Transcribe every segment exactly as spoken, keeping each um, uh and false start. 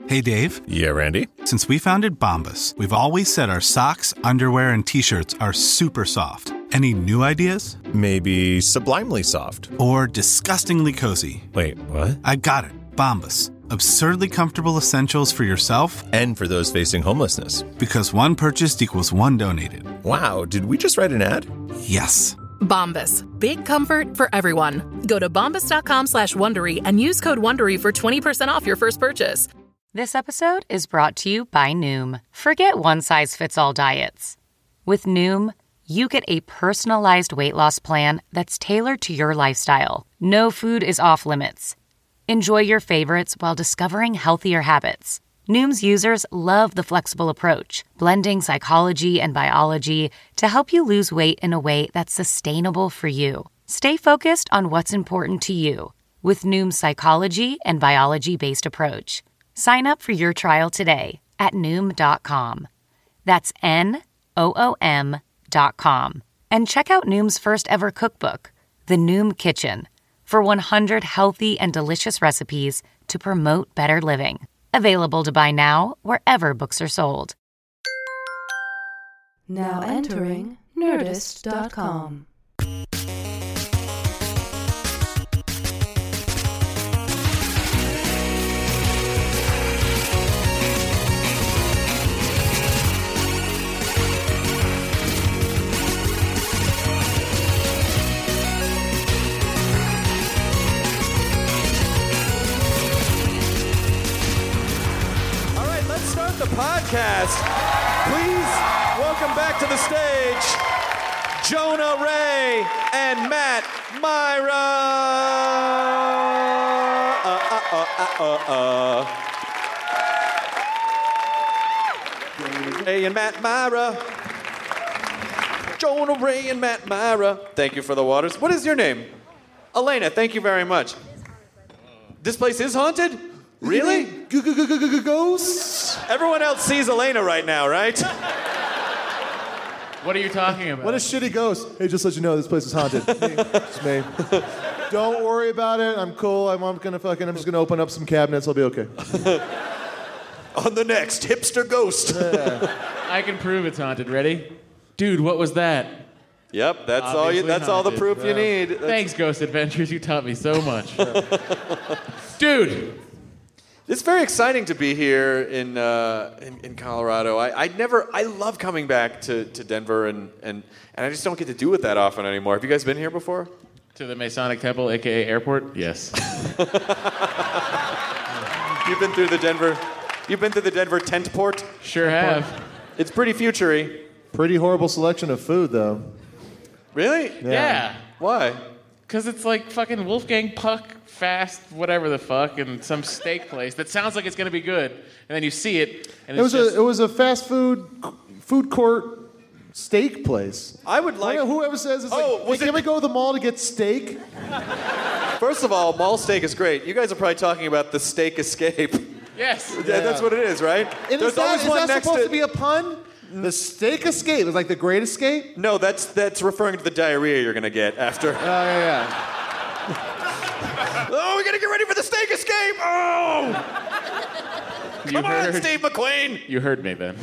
Hey, Dave. Yeah, Randy? Since we founded Bombas, we've always said our socks, underwear, and T-shirts are super soft. Any new ideas? Maybe sublimely soft. Or disgustingly cozy. Wait, what? I got it. Bombas. Absurdly comfortable essentials for yourself and for those facing homelessness. Because one purchased equals one donated. Wow, did we just write an ad? Yes. Bombas. Big comfort for everyone. Go to bombas.com slash Wondery and use code Wondery for twenty percent off your first purchase. This episode is brought to you by Noom. Forget one-size-fits-all diets. With Noom, you get a personalized weight loss plan that's tailored to your lifestyle. No food is off limits. Enjoy your favorites while discovering healthier habits. Noom's users love the flexible approach, blending psychology and biology to help you lose weight in a way that's sustainable for you. Stay focused on what's important to you with Noom's psychology and biology-based approach. Sign up for your trial today at Noom dot com. That's N O O M dot com. And check out Noom's first ever cookbook, The Noom Kitchen, for one hundred healthy and delicious recipes to promote better living. Available to buy now wherever books are sold. Now entering Nerdist dot com. Podcast. Please welcome back to the stage Jonah Ray and Matt Myra. Uh, uh, uh, uh, uh, uh. Ray and Matt Myra. Jonah Ray and Matt Myra. Thank you for the waters. What is your name? Elena, thank you very much. This place is haunted? Really? Ghosts? Everyone else sees Elena right now, right? What are you talking about? What a shitty ghost. Hey, just let you know, this place is haunted. Me. It's me. Don't worry about it. I'm cool. I'm, I'm gonna fucking. I'm just gonna open up some cabinets. I'll be okay. On the next hipster ghost. Yeah. I can prove it's haunted. Ready? Dude, what was that? Yep, that's Obviously all. You, that's all the haunted. proof Yeah. you need. That's... Thanks, Ghost Adventures. You taught me so much. Dude. It's very exciting to be here in uh, in, in Colorado. I, I never, I love coming back to, to Denver, and, and, and I just don't get to do it that often anymore. Have you guys been here before? To the Masonic Temple, a k a airport? Yes. You've been through the Denver, you've been through the Denver tent port? Sure have. It's pretty future-y. Pretty horrible selection of food, though. Really? Yeah. Yeah. Why? Because it's like fucking Wolfgang Puck, fast, whatever the fuck, and some steak place that sounds like it's going to be good. And then you see it, and It it's was just... a it was a fast food food court steak place. I would like... Whoever says it's Oh, like, was hey, can it- we go to the mall to get steak? First of all, mall steak is great. You guys are probably talking about the Steak Escape. Yes. Yeah, that's what it is, right? And There's is that, always is one that next supposed to... to be a pun? The steak escape is like the great escape? No, that's that's referring to the diarrhea you're gonna get after. Oh, yeah, yeah. Oh, we gotta get ready for the Steak Escape! Oh! You Come on, heard- Steve McQueen! You heard me then.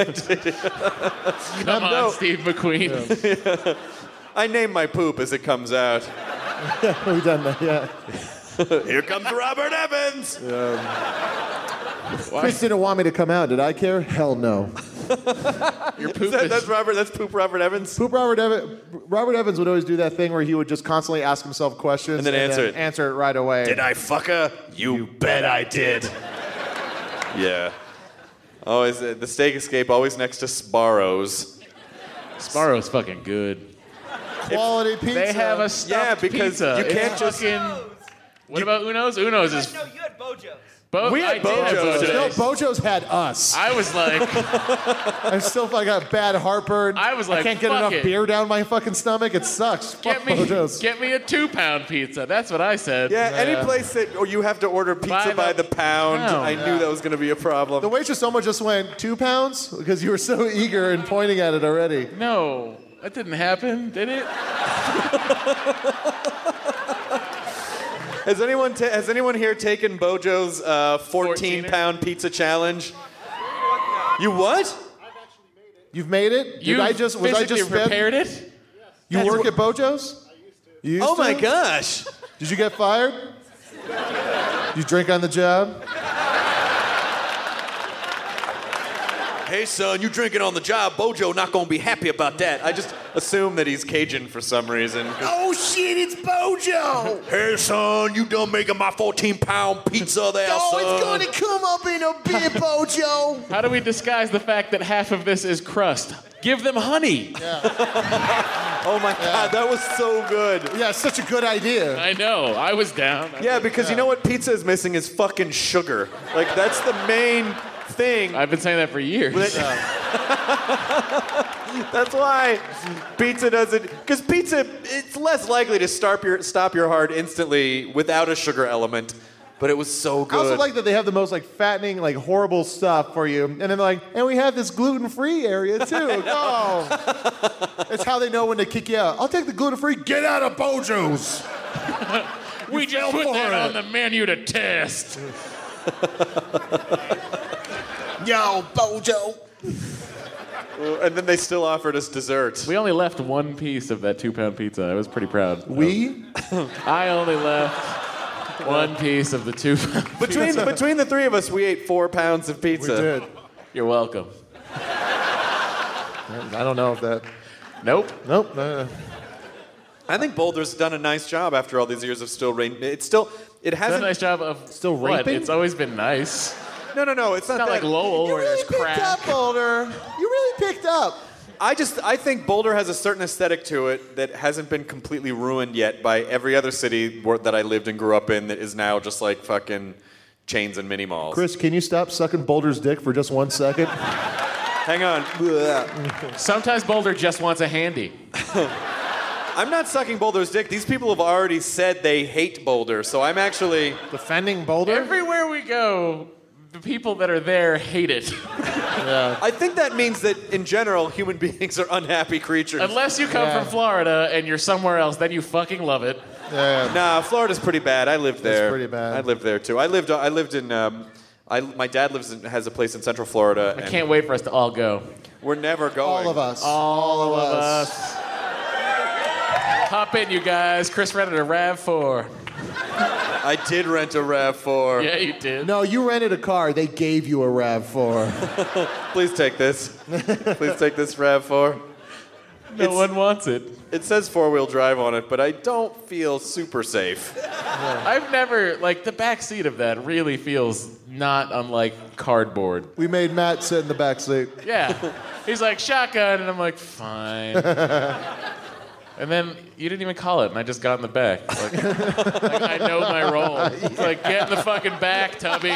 Come on, No. Steve McQueen. I name my poop as it comes out. We've done that, yeah. Here comes Robert Evans! Chris didn't want me to come out. Did I care? Hell no. Your poop That- is... that's Robert. That's poop Robert Evans. Poop Robert Evans. Robert Evans would always do that thing where he would just constantly ask himself questions And then answer it. Answer it right away. Did I fuck her? You bet I did. Yeah. Always uh, the Steak Escape. Always next to Sbarro's. Sparrow's fucking good. Quality pizza. They have a stuffed Yeah, because pizza. you can't It's just- fucking... What about Uno's? Uno's is... No, you had Bojo's. Bo- We had I did have Bojo's. Bojo's. No, Bojo's had us. I was like, I still I got bad heartburn. I was like, I can't get fuck enough it. beer down my fucking stomach. It sucks. get Fuck me, Bojo's. get me a two-pound pizza. That's what I said. Yeah, any place that or you have to order pizza By by the the pound. pound. I knew that was going to be a problem. The waitress almost just went two pounds because you were so eager and pointing at it already. No, that didn't happen, did it? Has anyone ta- has anyone here taken Bojo's uh, fourteen pound pizza challenge? You what? You've made it? You Did I just was I physically just spent- prepared it? You That's work what- at Bojo's? You used Oh to? my gosh! Did you get fired? You drink on the job? Hey son, you drinking on the job? Bojo not gonna be happy about that. I just assume that he's Cajun for some reason. Oh shit, it's Bojo! Hey son, you done making my fourteen pound pizza there, Oh, son? it's gonna come up in a bit, Bojo! How do we disguise the fact that half of this is crust? Give them honey. Oh my god, that was so good. Yeah, such a good idea. I know. I was down. I Yeah, was- because you know what pizza is missing is fucking sugar. Like that's the main thing. I've been saying that for years. That's why pizza doesn't. Because pizza, it's less likely to stop your stop your heart instantly without a sugar element. But it was so I good. also like that they have the most like fattening, like horrible stuff for you, and then they're like, and we have this gluten-free area too. Oh, it's how they know when to kick you out. I'll take the gluten-free. Get out of Bojo's. we just put that on the menu to test. Yo, Bojo! And then they still offered us dessert. We only left one piece of that two-pound pizza. I was pretty proud. We? I only left one piece of the two-pound Between pizza. between the three of us, we ate four pounds of pizza. We did. You're welcome. I don't know if that. Nope. Nope. Uh, I think Boulder's done a nice job after all these years of still rain. It's still it It's done hasn't. a nice job of Still what? raping? It's always been nice. No, no, no. It's not, It's not that. like Lowell you where really there's picked crack. up, Boulder. You really picked up. I just I think Boulder has a certain aesthetic to it that hasn't been completely ruined yet by every other city where, that I lived and grew up in that is now just like fucking chains and mini malls. Chris, can you stop sucking Boulder's dick for just one second? Hang on. Sometimes Boulder just wants a handy. I'm not sucking Boulder's dick. These people have already said they hate Boulder, so I'm actually Defending Boulder? Everywhere we go, the people that are there hate it. I think that means that in general human beings are unhappy creatures. Unless you come Yeah. from Florida and you're somewhere else, then you fucking love it. Yeah. Nah, Florida's pretty bad. I lived there. pretty bad. I lived there too. I lived. I lived in. Um, I, my dad lives in, has a place in Central Florida. I and can't wait for us to all go. We're never going. All of us. All of us. Hop in, you guys. Chris rented a RAV four. I did rent a RAV four. Yeah, you did. No, you rented a car. They gave you a RAV four. Please take this. Please take this RAV four. no it's- one wants it. It says four-wheel drive on it, but I don't feel super safe. I've never, like, the back seat of that really feels not unlike cardboard. We made Matt sit in the back seat. Yeah. He's like, shotgun, and I'm like, fine. And then you didn't even call it, and I just got in the back. Like, like, I know my role. It's like, get in the fucking back, Tubby.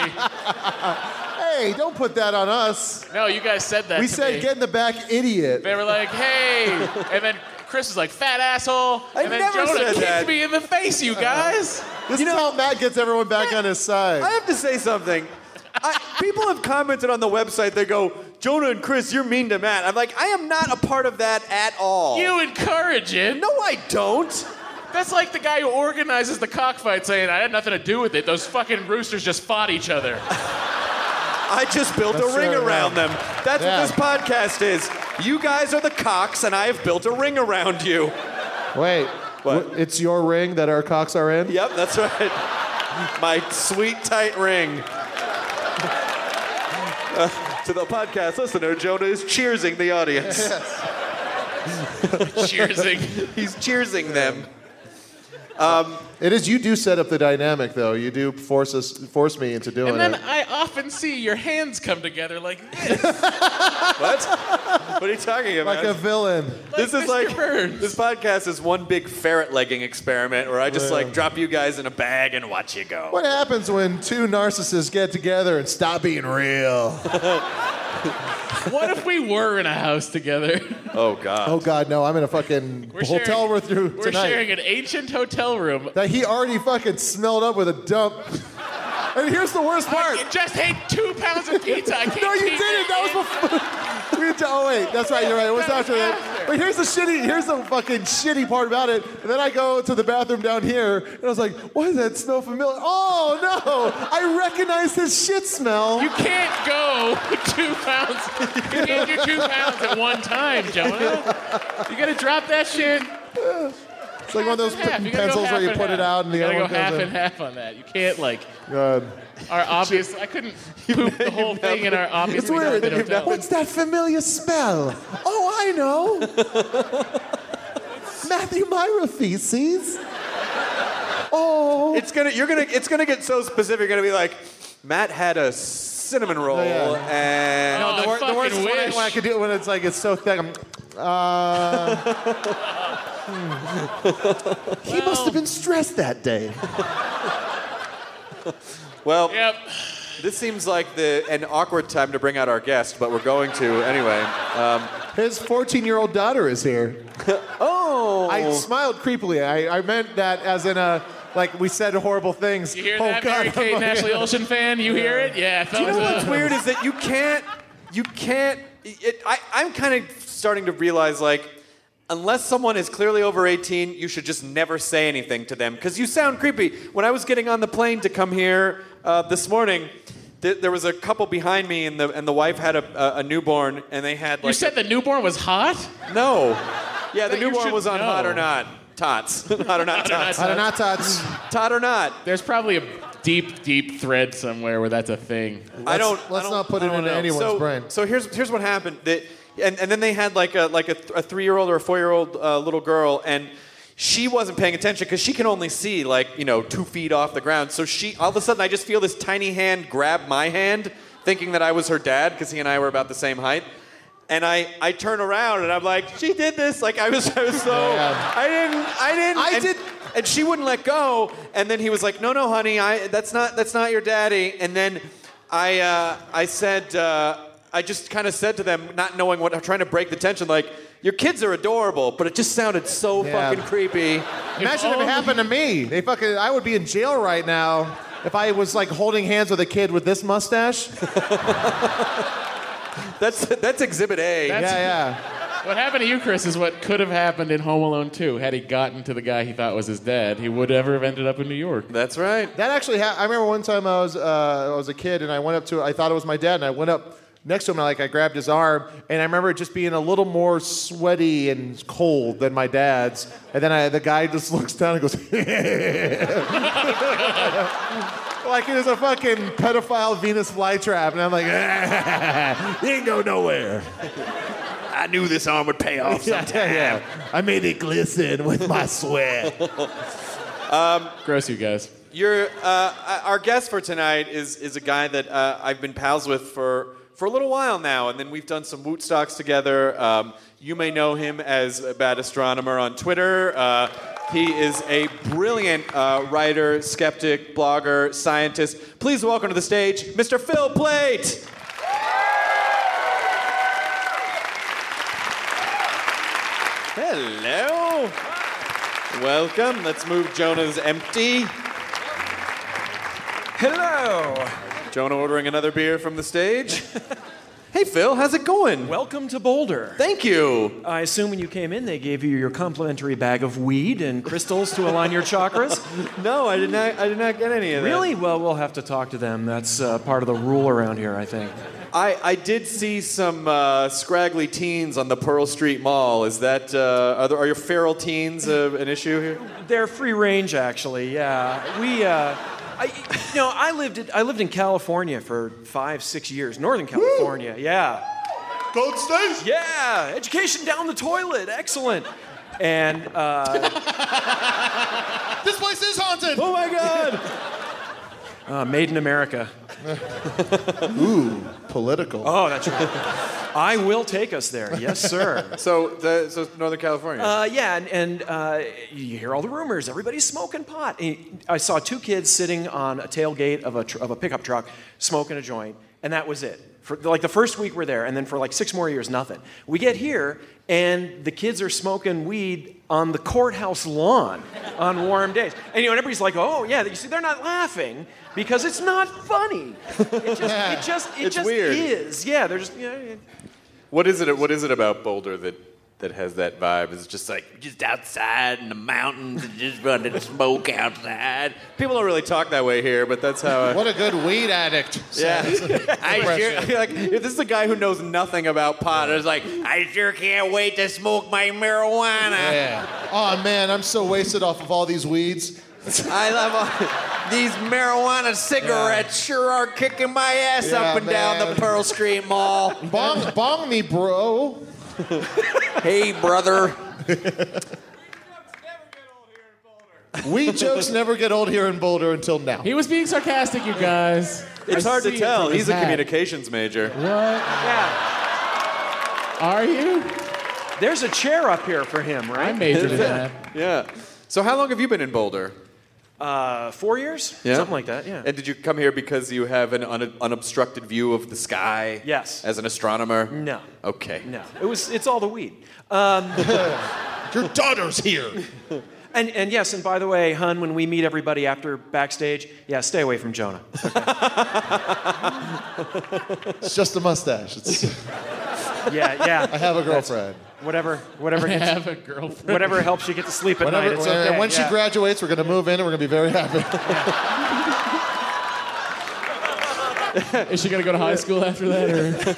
Hey, don't put that on us. No, you guys said that We to said me. get in the back, idiot. They were like, hey. And then Chris was like, fat asshole. I and then never Jonah said kicked that. me in the face, you guys. This is how Matt gets everyone back on his side. I have to say something. I, people have commented on the website. They go, Jonah and Chris, you're mean to Matt. I'm like, I am not a part of that at all. You encourage it. No, I don't. That's like the guy who organizes the cockfight saying, I had nothing to do with it. Those fucking roosters just fought each other. I just built That's a ring right, around yeah. them. That's Yeah. what this podcast is. You guys are the cocks, and I have built a ring around you. Wait. What? wh- It's your ring that our cocks are in? Yep, that's right. My sweet, tight ring. Uh, to the podcast listener, Jonah is cheersing the audience. Cheersing. He's cheersing them. It is. You do set up the dynamic, though. You do force us, force me into doing And then it. I often see your hands come together like this. What? What are you talking about? Like a villain. this is Mister like Burns. this podcast is one big ferret legging experiment where I just like drop you guys in a bag and watch you go. What happens when two narcissists get together and stop being real? What if we were in a house together? Oh God. Oh God, no! I'm in a fucking We're hotel sharing- room through We're tonight. sharing an ancient hotel room. That he already fucking smelled up with a dump. And here's the worst part. I just ate two pounds of pizza. I can't No, you keep didn't. it That was in. before. We had to, oh wait, that's right. You're right. It was after that. But here's the shitty. Here's the fucking shitty part about it. And then I go to the bathroom down here, and I was like, "Why does that smell familiar?" Oh no! I recognize this shit smell. You can't go two pounds. You can't do two pounds at one time, Jonah. You gotta drop that shit. It's like one of those Half. You p- gotta go pencils half where you and put half. it out and the you other gotta one go half goes and in. half on that. You can't like God. our obvious. I couldn't poop the whole thing in our obvious. It's weird. What's that familiar smell? Oh, I know. Matthew Myra feces. Oh. It's gonna. You're gonna. It's gonna get so specific. You're gonna be like, Matt had a cinnamon roll, Oh, yeah. and Oh, the, I wor- the fucking worst is when I, wish. when I could do it when it's like it's so thick. I'm, uh, he must have been stressed that day. well, Yep. this seems like the an awkward time to bring out our guest, but we're going to anyway. Um, His fourteen-year-old daughter is here. oh, I smiled creepily. I, I meant that as in a, like we said horrible things. You hear oh, that, God, Mary Kate, I'm- Ashley Olsen fan? You hear it? Yeah. Do you know thumbs what's up. weird is that you can't, you can't. It, I, I'm kind of starting to realize like, unless someone is clearly over eighteen, you should just never say anything to them because you sound creepy. When I was getting on the plane to come here uh, this morning, th- there was a couple behind me, and the and the wife had a, a, a newborn, and they had like. You said the newborn was hot? a, no. Yeah, the That you newborn should was on know. Hot or Not. Tots. Hot or Not Tots. I don't know, tots. Tot or Not. There's probably a deep, deep thread somewhere where that's a thing. I don't. Let's I don't- not put I it don't into know. anyone's so, brain. So here's here's what happened. That and, and then they had like a like a, th- a three-year-old or a four-year-old uh, little girl, and she wasn't paying attention because she can only see like you know two feet off the ground. So she all of a sudden I just feel this tiny hand grab my hand, thinking that I was her dad because he and I were about the same height. And I, I turn around and I'm like, she did this. Like I was I was so Yeah. I didn't I didn't I and, did- and she wouldn't let go. And then he was like, no no honey, I that's not that's not your daddy. And then I uh, I said uh, I just kind of said to them, not knowing what, trying to break the tension, like, your kids are adorable, but it just sounded so Yeah. fucking creepy. Imagine if it happened to me. They fucking, I would be in jail right now if I was like holding hands with a kid with this mustache. That's that's Exhibit A. That's- Yeah, yeah. What happened to you, Chris, is what could have happened in Home Alone two. Had he gotten to the guy he thought was his dad, he would ever have ended up in New York. That's right. That actually ha- I remember one time I was uh, I was a kid and I went up to I thought it was my dad and I went up next to him and like I grabbed his arm and I remember it just being a little more sweaty and cold than my dad's and then I, the guy just looks down and goes like it was a fucking pedophile Venus flytrap and I'm like he ain't go nowhere. I knew this arm would pay off Yeah, sometime. yeah, yeah. I made it glisten with my sweat. Gross, you guys. Your uh, our guest for tonight is is a guy that uh, I've been pals with for for a little while now, and then we've done some Wootstocks together. Um, you may know him as a Bad Astronomer on Twitter. Uh, he is a brilliant uh, writer, skeptic, blogger, scientist. Please welcome to the stage, Mister Phil Plait. Hello. Welcome. Let's move Jonah's empty. Hello. Jonah ordering another beer from the stage. Hey, Phil, how's it going? Welcome to Boulder. Thank you. I assume when you came in, they gave you your complimentary bag of weed and crystals to align your chakras. No, I did not. I did not get any of that. Really? Well, we'll have to talk to them. That's uh, part of the rule around here, I think. I, I did see some uh, scraggly teens on the Pearl Street Mall. Is that uh, are, there, are your feral teens uh, an issue here? They're free range, actually. Yeah, we. Uh, I, you know, I lived. In, I lived in California for five, six years. Northern California. Yeah. Gold State? Yeah. Education down the toilet. Excellent. And uh, This place is haunted. Oh my God! uh, made in America. Ooh, political. Oh, that's right. I will take us there. Yes, sir. So, the, so Northern California. Uh, yeah, and, and uh, you hear all the rumors. Everybody's smoking pot. And I saw two kids sitting on a tailgate of a, tr- of a pickup truck smoking a joint. and that was it. For like the first week we're there, and then for like six more years, nothing. We get here, and the kids are smoking weed on the courthouse lawn on warm days. And you know, and everybody's like, "Oh yeah," you see, they're not laughing because it's not funny. It just, it just, it It's just weird. is. Yeah, they're just. Yeah, yeah. What is it? What is it about Boulder that that has that vibe? It's just like just outside in the mountains and just running smoke outside. People don't really talk that way here, but that's how. I, What a good weed addict. Yeah, I Impressive. sure like. If this is a guy who knows nothing about pot, it's like I sure can't wait to smoke my marijuana. Yeah. Oh man, I'm so wasted off of all these weeds. I love all, these marijuana cigarettes. Sure are kicking my ass Yeah, up and down man. the Pearl Street Mall. Bong, bong me, bro. Hey, brother. Weed jokes never get old here in Boulder until now. He was being sarcastic, you guys. It's I hard see to it tell. from his He's a hat. communications major. What? Yeah. Are you? There's a chair up here for him, right? I majored in that. Yeah. So how long have you been in Boulder? Uh, four years? Yeah? Something like that, yeah. And did you come here because you have an un- unobstructed view of the sky? Yes. As an astronomer? No. Okay. No. It was, it's all the weed. Um, Your daughter's here. and, and yes, and by the way, hun, when we meet everybody after backstage, yeah, stay away from Jonah. It's just a mustache. It's, Yeah, yeah. I have a girlfriend. Whatever, whatever, I gets, have a girlfriend. whatever helps you get to sleep at Whenever, night, it's okay. and when she yeah. graduates, we're going to move in and we're going to be very happy. Is she gonna go to high school after that, or?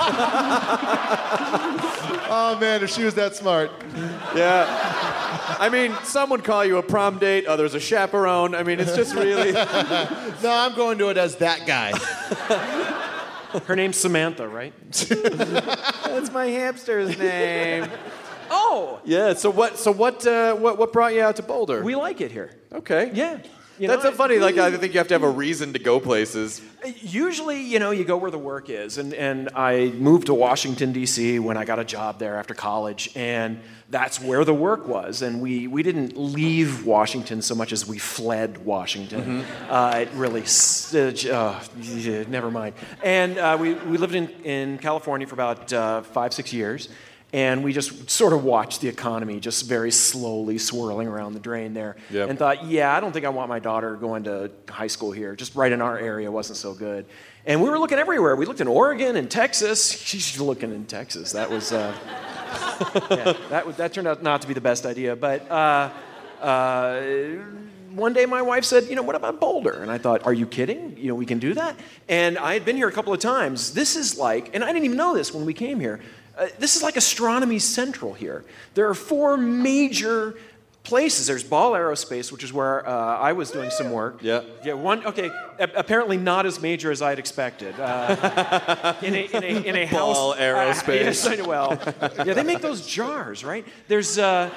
Oh man, if she was that smart. Yeah. I mean, some would call you a prom date, others a chaperone. I mean, it's just really... No, I'm going to it as that guy. Her name's Samantha, right? That's my hamster's name. Oh, Yeah, so what So what? Uh, what what brought you out to Boulder? we like it here. Okay. Yeah. You That's know, so funny. Like, I think you have to have a reason to go places. Usually, you know, you go where the work is. And, and I moved to Washington, D C when I got a job there after college. And that's where the work was. And we, we didn't leave Washington so much as we fled Washington. Mm-hmm. Uh, it really, s- uh, j- uh, yeah, never mind. And uh, we, we lived in, in California for about uh, five, six years. And we just sort of watched the economy just very slowly swirling around the drain there. Yep. And thought, yeah, I don't think I want my daughter going to high school here. Just right in our area wasn't so good. And we were looking everywhere. We looked in Oregon and Texas. She's looking in Texas. That was, uh, yeah, that, was- that turned out not to be the best idea. But uh, uh, one day my wife said, you know, what about Boulder? And I thought, are you kidding? You know, we can do that? And I had been here a couple of times. This is like, and I didn't even know this when we came here. Uh, this is like astronomy central here. There are four major places. There's Ball Aerospace, which is where uh, I was doing some work. Yeah. Yeah. One. Okay. A- apparently not as major as I'd expected. Uh, in a in a in a house. Ball Aerospace. Uh, yes, I know. Well, yeah, they make those jars, right? There's. Uh,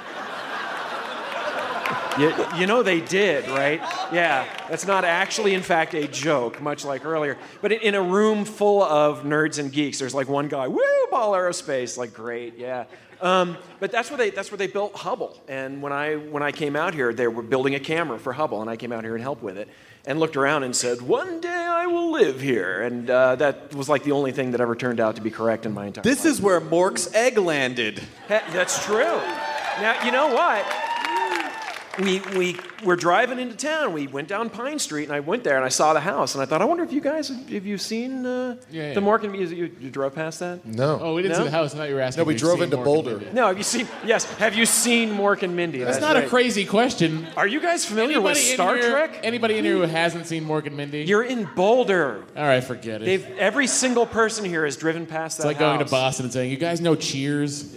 You, you know they did, right? Yeah, that's not actually, in fact, a joke, much like earlier. But in, in a room full of nerds and geeks, there's like one guy, woo, Ball Aerospace, like great, yeah. Um, but that's where they that's where they built Hubble. And when I when I came out here, they were building a camera for Hubble, and I came out here and helped with it, and looked around and said, one day I will live here. And uh, that was like the only thing that ever turned out to be correct in my entire This life. is where Mork's egg landed. He- That's true. Now, you know what? We, we were driving into town. We went down Pine Street, and I went there, and I saw the house, and I thought, I wonder if you guys, have you seen uh, Yeah, yeah. the Morgan Museum? You, you drove past that? No. Oh, we didn't No? see the house. I thought you were asking. No, we if you've drove seen into Mork and Boulder. Mindy. No, have you seen, yes, have you seen Mork and Mindy? That's not a right. crazy question. Are you guys familiar Anybody with in Star here- Trek? Anybody in here who hasn't seen Mork and Mindy? You're in Boulder. All right, forget it. They've, every single person here has driven past that it's like going to house. Boston and saying, "You guys know Cheers?"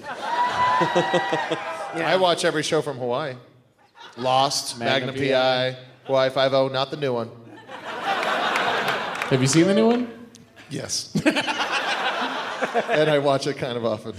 I watch every show from Hawaii. Lost, Magnum Magnum P I, Hawaii Five-O, not the new one. Have you seen the new one? Yes. And I watch it kind of often.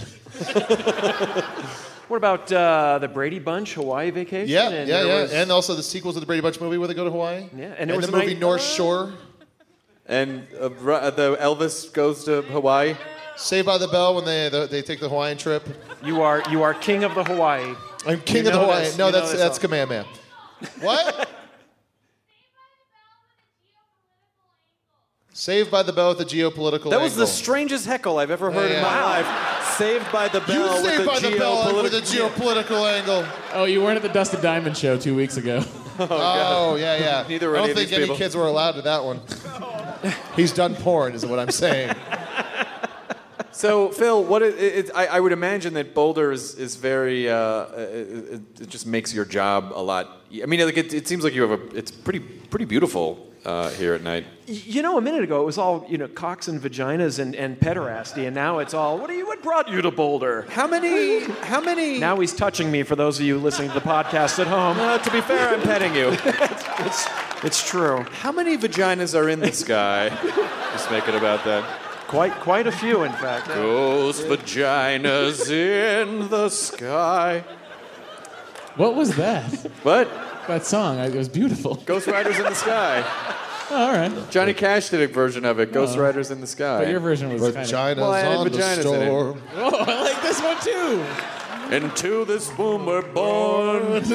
What about uh, the Brady Bunch Hawaii Vacation? Yeah, And yeah, there yeah. was- And also the sequels to the Brady Bunch movie where they go to Hawaii. Yeah, and and, there was the a movie night- North Shore. And uh, Ru- uh, the Elvis goes to Hawaii. Saved by the Bell when they they, they take the Hawaiian trip. You are you are king of the Hawaii. I'm king You of the know Hawaii. this- No, you know that's this that's song. Kamehameha. What? Saved by the Bell with a geopolitical That was angle. the strangest heckle I've ever heard Yeah, in my yeah. life. Saved by the You Bell with saved a by the Bell with a geopolitical... geopolitical angle. Oh, you weren't at the Dustin Diamond show two weeks ago. Oh, yeah, yeah. Neither were I any don't of think these any people. kids were allowed to that one. He's done porn, is what I'm saying. So, Phil, what it, it, I, I would imagine that Boulder is, is very, uh, it, it just makes your job a lot, I mean, like it, it seems like you have a, it's pretty pretty beautiful uh, here at night. You know, a minute ago it was all, you know, cocks and vaginas and, and pederasty, and now it's all, what are you, what brought you to Boulder? How many, how many... Now he's touching me for those of you listening to the podcast at home. Uh, to be fair, I'm petting you. it's, it's true. How many vaginas are in the sky? Just make it about that. Quite, quite a few, in fact. Ghost vaginas in the sky. What was that? What? That song. I, it was beautiful. Ghost Riders in the Sky. Oh, all right. Johnny Cash did a version of it, Ghost Oh. Riders in the Sky. But your version was kind of... Vaginas Well, I had on vaginas the in it. store. Oh, I like this one too. Into this womb we're born.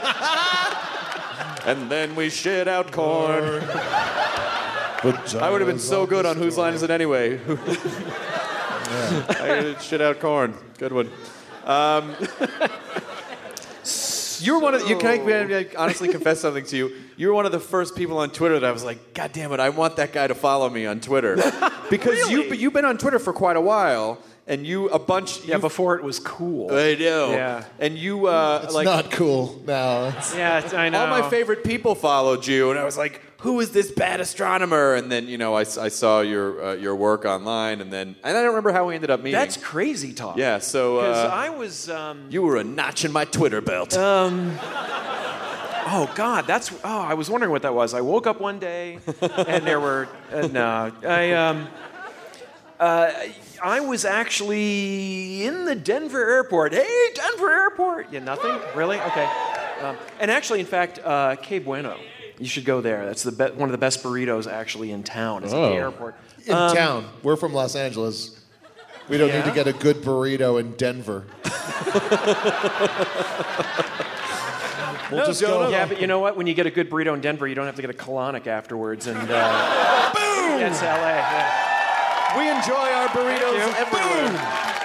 And then we shit out corn. I would have been so good on Whose Line Is It Anyway? I shit out corn. Good one. Um, you were one of the, you can I, I honestly confess something to you. You were one of the first people on Twitter that I was like, God damn it, I want that guy to follow me on Twitter. Because Really? you you've been on Twitter for quite a while, and you a bunch. Yeah, you- before it was cool. I know. Yeah. And you uh, It's like not cool now. It's- Yeah, I know. all my favorite people followed you, and I was like, "Who is this bad astronomer?" And then you know, I, I saw your uh, your work online, and then and I don't remember how we ended up meeting. That's crazy talk. yeah. So Because uh, I was... Um, you were a notch in my Twitter belt. Oh God, that's oh I was wondering what that was. I woke up one day and there were uh, no I um uh I was actually in the Denver airport. Hey, Denver airport. Yeah, nothing really. Okay, um, and actually, in fact, uh, Que Bueno. You should go there. That's the be- one of the best burritos actually in town. Is at Oh. the airport. In Um, town. We're from Los Angeles. We don't need to Yeah? get a good burrito in Denver. We'll just go. Yeah, but you know what? When you get a good burrito in Denver, you don't have to get a colonic afterwards. And uh, boom, it's L A. Yeah. We enjoy our burritos everywhere.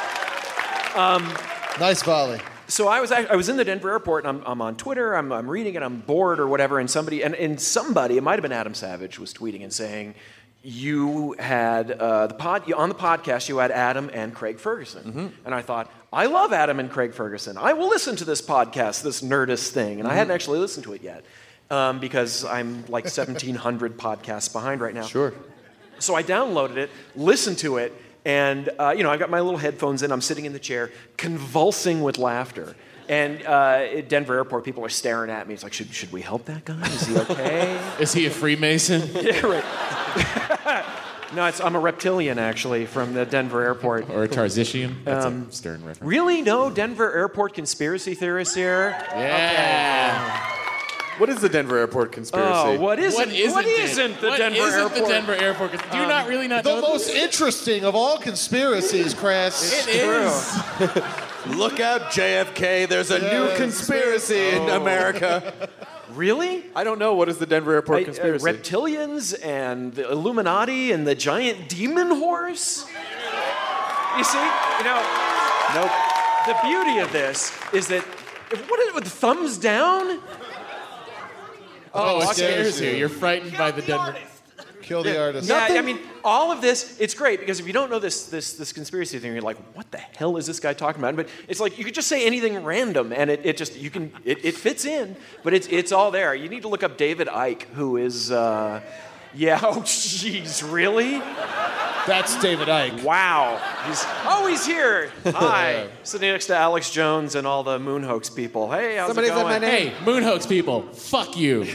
Nice volley. So I was act- I was in the Denver airport, and I'm, I'm on Twitter. I'm, I'm reading it. I'm bored or whatever. And somebody and, and somebody, it might have been Adam Savage, was tweeting and saying, you had uh, the pod you, on the podcast. You had Adam and Craig Ferguson, and I thought, I love Adam and Craig Ferguson. I will listen to this podcast, this Nerdist thing, and I hadn't actually listened to it yet um, because I'm like seventeen hundred podcasts behind right now. Sure. So I downloaded it, listened to it, and uh, you know, I got my little headphones in. I'm sitting in the chair, convulsing with laughter. And uh, at Denver Airport, people are staring at me. It's like, should should we help that guy? Is he okay? Is he a Freemason? Yeah, right. No, it's, I'm a reptilian actually from the Denver Airport. Or a Tarzishian? That's Um, a Stern reference. Really? No Denver Airport conspiracy theorists here? Yeah. What is the Denver Airport conspiracy? Oh, what isn't, What isn't, what it? isn't the What Denver isn't Airport? the Denver Airport? Do you not really not The know most this? interesting of all conspiracies, Chris. It is. Look out, J F K. There's a new Yeah, conspiracy in America. Really? I don't know. What is the Denver Airport I- uh, conspiracy? reptilians and the Illuminati and the giant demon horse? You see? You know, nope. the beauty of this is that, what is it with thumbs down? Oh, it it scares scares you. you. You're frightened by the Denver. Kill the artist. Yeah, I mean, all of this, it's great because if you don't know this this this conspiracy thing, you're like, what the hell is this guy talking about? But it's like you could just say anything random and it, it just, you can, it, it fits in, but it's it's all there. You need to look up David Icke, who is, uh, yeah, oh, jeez, really? That's David Icke. Wow. He's, oh, he's here. Hi. Sitting next to Alex Jones and all the moon hoax people. Hey, how's Somebody it said going? my name. Hey, moon hoax people, fuck you.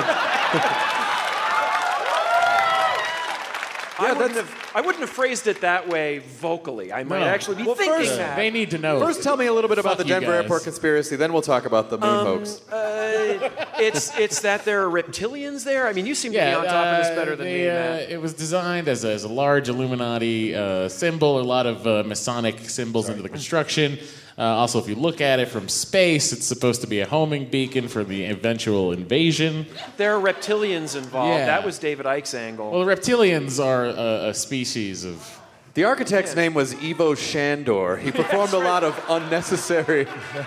I, wouldn't have, I wouldn't have phrased it that way vocally. I might No. actually be Well, thinking first- that. They need to know. First, tell me a little bit about Fuck the you Denver guys. Airport conspiracy. Then we'll talk about the moon hoax. Uh, it's it's that there are reptilians there. I mean, you seem to be Yeah, on top of this uh, better than they, me, uh, Matt. it was designed as a, as a large Illuminati uh, symbol, a lot of uh, Masonic symbols into the construction. Uh, Uh, also, if you look at it from space, it's supposed to be a homing beacon for the eventual invasion. There are reptilians involved. Yeah. That was David Icke's angle. Well, the reptilians are a, a species of... The architect's name was Ivo Shandor. He performed a lot of unnecessary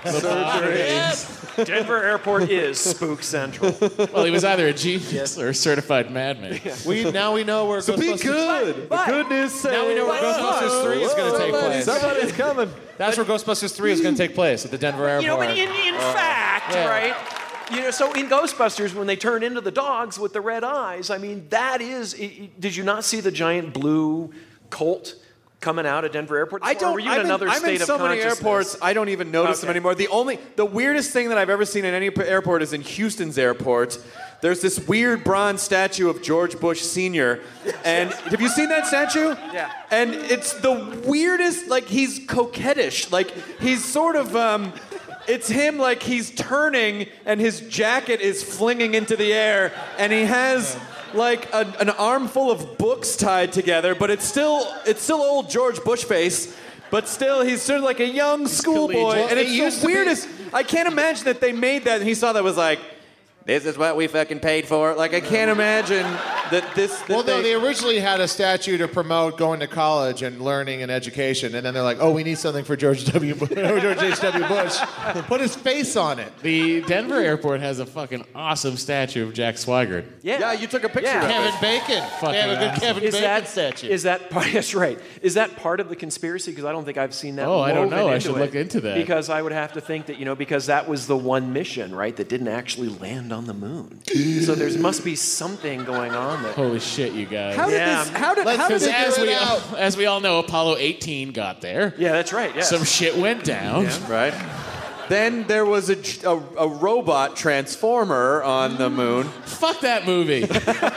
surgeries. Denver Airport is Spook Central. Well, he was either a genius or a certified madman. We now we know where So be Ghostbusters. good. But- For goodness sake. Now we know where Ghostbusters three is going to take place. Somebody's coming. That's where Ghostbusters three is going to take place at the Denver Airport. You know, but in, in fact, yeah. right? You know, so in Ghostbusters, when they turn into the dogs with the red eyes, I mean, that is. i- i- Did you not see the giant blue Colt coming out at Denver Airport? I don't. Or were you I'm in another I'm state in of so many consciousness? airports. I don't even notice them Okay. anymore. The only, the weirdest thing that I've ever seen in any p- airport is in Houston's airport. There's this weird bronze statue of George Bush Senior And have you seen that statue? Yeah. And it's the weirdest. Like he's coquettish. Like he's sort of. Um, It's him like he's turning and his jacket is flinging into the air and he has like a, an armful of books tied together, but it's still it's still old George Bush face, but still he's sort of like a young schoolboy, collegiate. and It it's used the to be- weirdest. I can't imagine that they made that and he saw that was like, this is what we fucking paid for. Like I can't imagine that this. That Well, no, they, they originally had a statue to promote going to college and learning and education, and then they're like, "Oh, we need something for George W. Bush, George H W. Bush. Put his face on it." The Denver airport has a fucking awesome statue of Jack Swigert. Yeah. yeah, you took a picture. Yeah. of it. Kevin Bacon. Fucking They have a good asshole. Kevin Is Bacon that statue. Is that part? That's right. Is that part of the conspiracy? Because I don't think I've seen that. Oh, I don't woven know. I into should it. look into that. Because I would have to think that you know because that was the one mission, right, that didn't actually land on the moon. So there must be something going on there. Holy shit, you guys. How did Yeah. this? How did? Let's How did figure this? as it we, out. as we all know, Apollo eighteen got there. Yeah, that's right. Yeah. Some shit went down. Right. Then there was a, a, a robot transformer on the moon. Fuck that movie.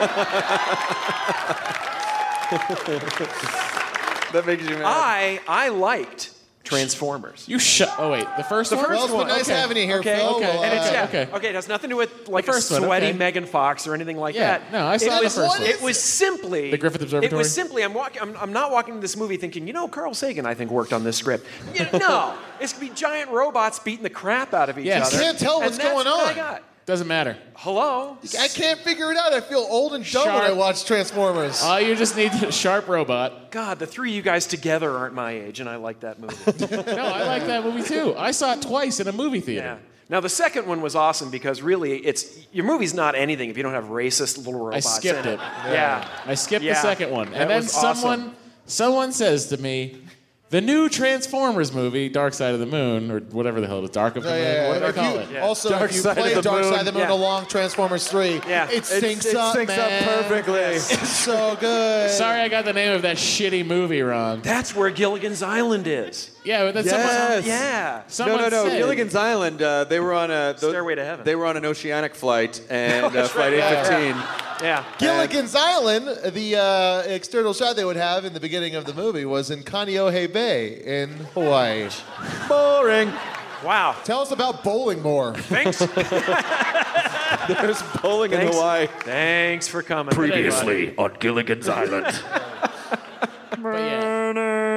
That makes you mad. I I liked Transformers. You shut. Oh wait, the first The one. first Well, it's been one. nice okay. having you here, okay. Phil. Okay. Well, And it's uh, yeah. okay. Okay. It has nothing to do with like The first a one, sweaty okay. Megan Fox or anything like Yeah. that. No, I saw it the was, first one. It was simply The Griffith It Observatory? was simply I'm walking. I'm, I'm not walking to this movie thinking, you know, Carl Sagan I think worked on this script. Yeah, no, it's gonna be giant robots beating the crap out of each Yes. other. You can't tell And what's that's going what I on. got. Doesn't matter. Hello. I can't figure it out. I feel old and dumb when Sharp. I watch Transformers. All you just need a sharp robot. God, the three of you guys together aren't my age, and I like that movie. No, I like that movie too. I saw it twice in a movie theater. Yeah. Now the second one was awesome because really, it's your movie's not anything if you don't have racist little I robots. skipped in it. Yeah. I skipped Yeah. the second one, That and then was awesome. someone, someone says to me, "The new Transformers movie, Dark Side of the Moon, or whatever the hell it is, Dark of the Yeah, Moon. yeah, yeah. What do they If call you- it?" Yeah. Also, Dark if you Side play of the Dark Moon. Side of the Moon Yeah. along Transformers three, Yeah. it syncs it up, syncs man. up perfectly. It's so good. Sorry, I got the name of that shitty movie wrong. That's where Gilligan's Island is. Yeah, but that's Yes. someone. Yeah. No, Someone no, no. said- Gilligan's Island. Uh, they were on a th- Stairway to Heaven. They were on an oceanic flight, and uh, That's flight right, eight yeah. fifteen. Yeah. Gilligan's Island, the uh, external shot they would have in the beginning of the movie was in Kaneohe Bay in Hawaii. Boring. Wow. Tell us about Bowlingmore. Thanks. There's bowling in Thanks. Hawaii. Thanks for coming. Previously on Gilligan's Island. But yeah.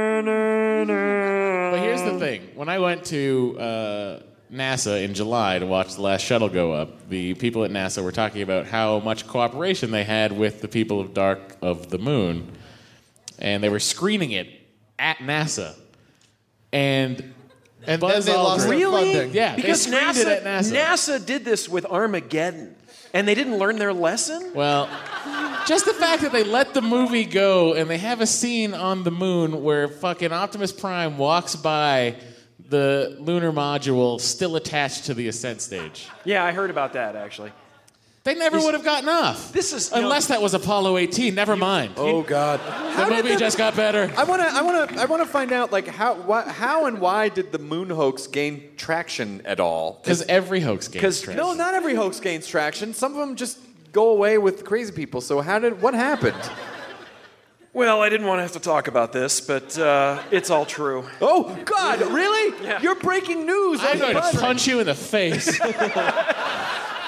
But here's the thing: when I went to uh, NASA in July to watch the last shuttle go up, the people at NASA were talking about how much cooperation they had with the people of Dark of the Moon, and they were screening it at NASA, and And Buzz then they lost Aldrin- their Really? funding. Yeah, Because they screened NASA, it at NASA. NASA did this with Armageddon, and they didn't learn their lesson? Well, just the fact that they let the movie go and they have a scene on the moon where fucking Optimus Prime walks by the lunar module still attached to the ascent stage. Yeah, I heard about that, actually. They never would have gotten off. This is... you know, Unless that was Apollo eighteen. Never mind. Oh God. the movie just got better. I want to. I want to. I want to find out like how, why, how, and why did the moon hoax gain traction at all? Because every hoax gains 'Cause- traction. No, not every hoax gains traction. Some of them just go away with crazy people. So how did? What happened? Well, I didn't want to have to talk about this, but uh, it's all true. Oh God! Really? Yeah. You're breaking news. I'm on going the to buzz. punch you in the face.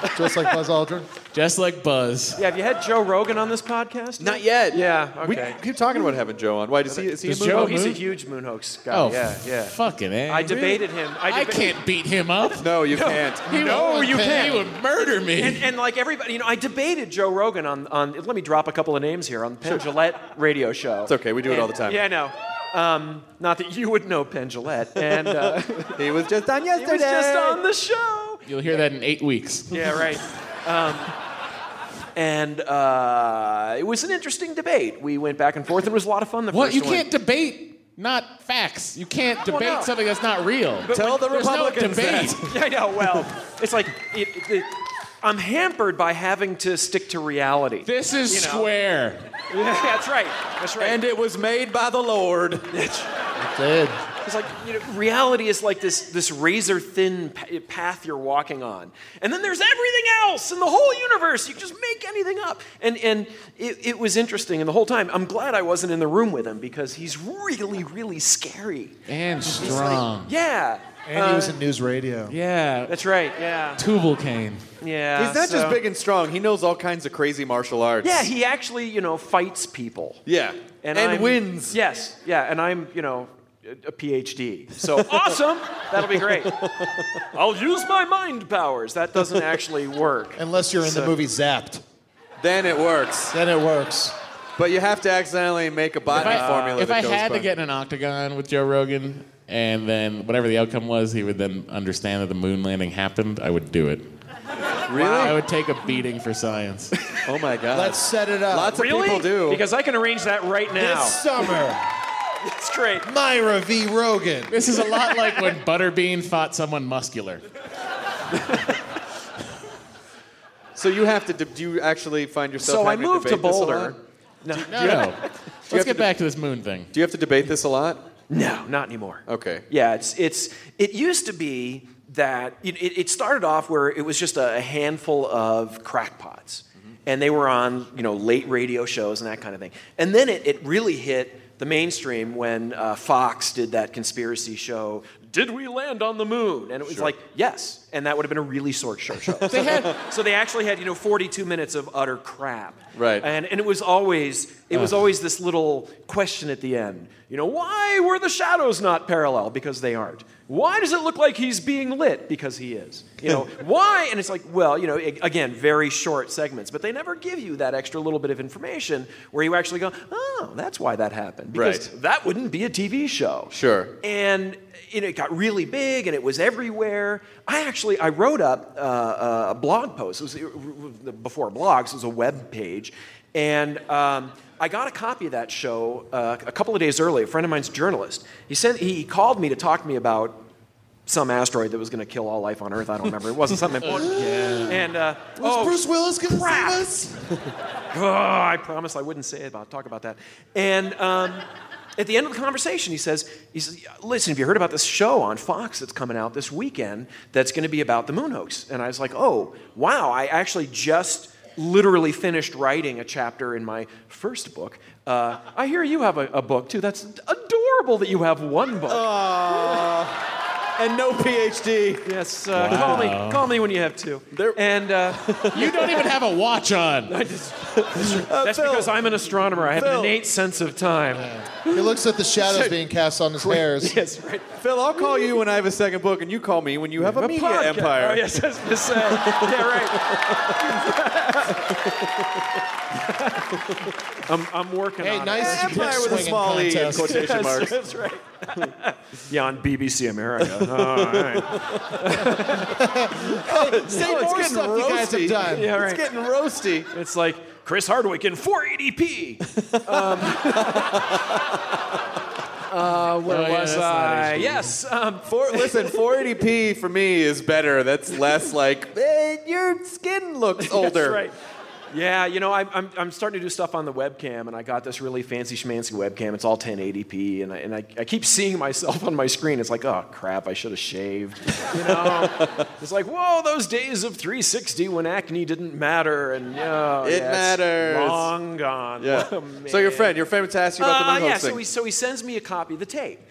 Just like Buzz Aldrin. Just like Buzz. Yeah, have you had Joe Rogan on this podcast? Not yet. Yeah, We okay. keep talking about having Joe on. Why does he? Is he a Does moon Joe Oh, hoax? he's a Moon? huge moon hoax guy. Oh, yeah, yeah. fucking A. I debated him. I, I deba- can't beat him up. No, you can't. He No, would, you he can't. would murder me. And, and like everybody, you know, I debated Joe Rogan on, on let me drop a couple of names here, on the Penn Jillette radio show. It's okay. We do it all the time. Yeah, I know. Um, not that you would know Penn Jillette. And uh, He was just on he yesterday. was just on the show. You'll hear that in eight weeks. Yeah, right. Um, and uh, it was an interesting debate. We went back and forth, and it was a lot of fun. The What? first You one. can't debate not facts. You can't Well, debate no. something that's not real. Tell the There's no Republicans debate. that. Yeah, I know. Well, it's like it, it, I'm hampered by having to stick to reality. This is You know. square. Yeah, that's right. That's right. And it was made by the Lord. Did. It's like, you know, reality is like this this razor thin pa- path you're walking on, and then there's everything else in the whole universe. You can just make anything up, and and it, it was interesting. And the whole time, I'm glad I wasn't in the room with him because he's really, really scary. And He's like- strong. yeah. And he was Uh, in news radio. Yeah. That's right. Yeah. Tubal cane. Yeah. He's not so- just big and strong. He knows all kinds of crazy martial arts. Yeah, he actually, you know, fights people. Yeah. And, And I'm- wins. Yes, yeah, and I'm, you know, a- a P H D. So awesome! That'll be great. I'll use my mind powers. That doesn't actually work. Unless you're in So- the movie Zapped. Then it works. Then it works. But you have to accidentally make a If botany I, formula if that I goes had by. to get in an octagon with Joe Rogan, and then whatever the outcome was, he would then understand that the moon landing happened, I would do it. Really? I would take a beating for science. Oh my God. Let's set it up. Lots of Really? people do. Because I can arrange that right now. This summer, It's great. Myra v. Rogan. This is a lot like when Butterbean fought someone muscular. So you have to. De- do you actually find yourself? So I having moved to debate this a Boulder. lot? No, No, no. Let's to get back to this moon thing. Do you have to debate this a lot? no, not anymore. Okay. Yeah, it's it's. It used to be that it, it it started off where it was just a handful of crackpots, and they were on, you know, late radio shows and that kind of thing. And then it, it really hit the mainstream when uh, Fox did that conspiracy show. Did we land on the moon? And it was like, yes. And that would have been a really short, short show. they had, so they actually had, you know, forty-two minutes of utter crap. Right. And and it was always it was always this little question at the end. You know, why were the shadows not parallel? Because they aren't. Why does it look like he's being lit? Because he is. You know, why? And it's like, well, you know, a- again, very short segments, but they never give you that extra little bit of information where you actually go, oh, that's why that happened. Because Right. that wouldn't be a T V show. Sure. And you know, it got really big, and it was everywhere. I actually I wrote up uh, a blog post. It was uh, before blogs. It was a web page, and um, I got a copy of that show uh, a couple of days early. A friend of mine's a journalist. He sent he called me to talk to me about some asteroid that was going to kill all life on Earth. I don't remember. It wasn't something important. And uh, oh, Bruce Willis going to crap. save us? Oh, I promised I wouldn't say about talk about that. And um, at the end of the conversation, he says, he says, listen, have you heard about this show on Fox that's coming out this weekend that's going to be about the moon hoax? And I was like, oh, wow, I actually just literally finished writing a chapter in my first book. Uh, I hear you have a, a book, too. That's adorable that you have one book. And no P H D. Yes, uh, call me call me when you have two. And uh, You don't even have a watch on. I just, that's Phil. because I'm an astronomer. I have Phil. an innate sense of time. He looks at the shadows being cast on his hairs. Yes, right. Phil, I'll call you when I have a second book, and you call me when you have a, media podcast. empire. Oh, yes, I was going to say. Yeah, right. I'm, I'm working Hey, on nice it. Empire with a swinging small e in contest. quotation Yes, marks. that's right. Yeah, on B B C America. All right. Say Oh, it's more getting stuff you guys roasty. have done. Yeah, right. It's getting roasty. It's like Chris Hardwick in four eighty p. Um, uh, where Oh, yeah, was that's not I? H D. Yes. Um, Four, listen, four eighty p for me is better. That's less like, eh, your skin looks older. That's right. Yeah, you know, I'm, I'm, I'm starting to do stuff on the webcam, and I got this really fancy schmancy webcam. It's all ten eighty p, and I, and I, I keep seeing myself on my screen. It's like, oh, crap, I should have shaved. You know? It's like, whoa, those days of three sixty when acne didn't matter, and oh, It yeah, it's matters. long gone. Yeah. Oh, so your man. friend, your friend was to ask you about Uh, the moon yeah, hoax so thing. he, so he sends me a copy of the tape.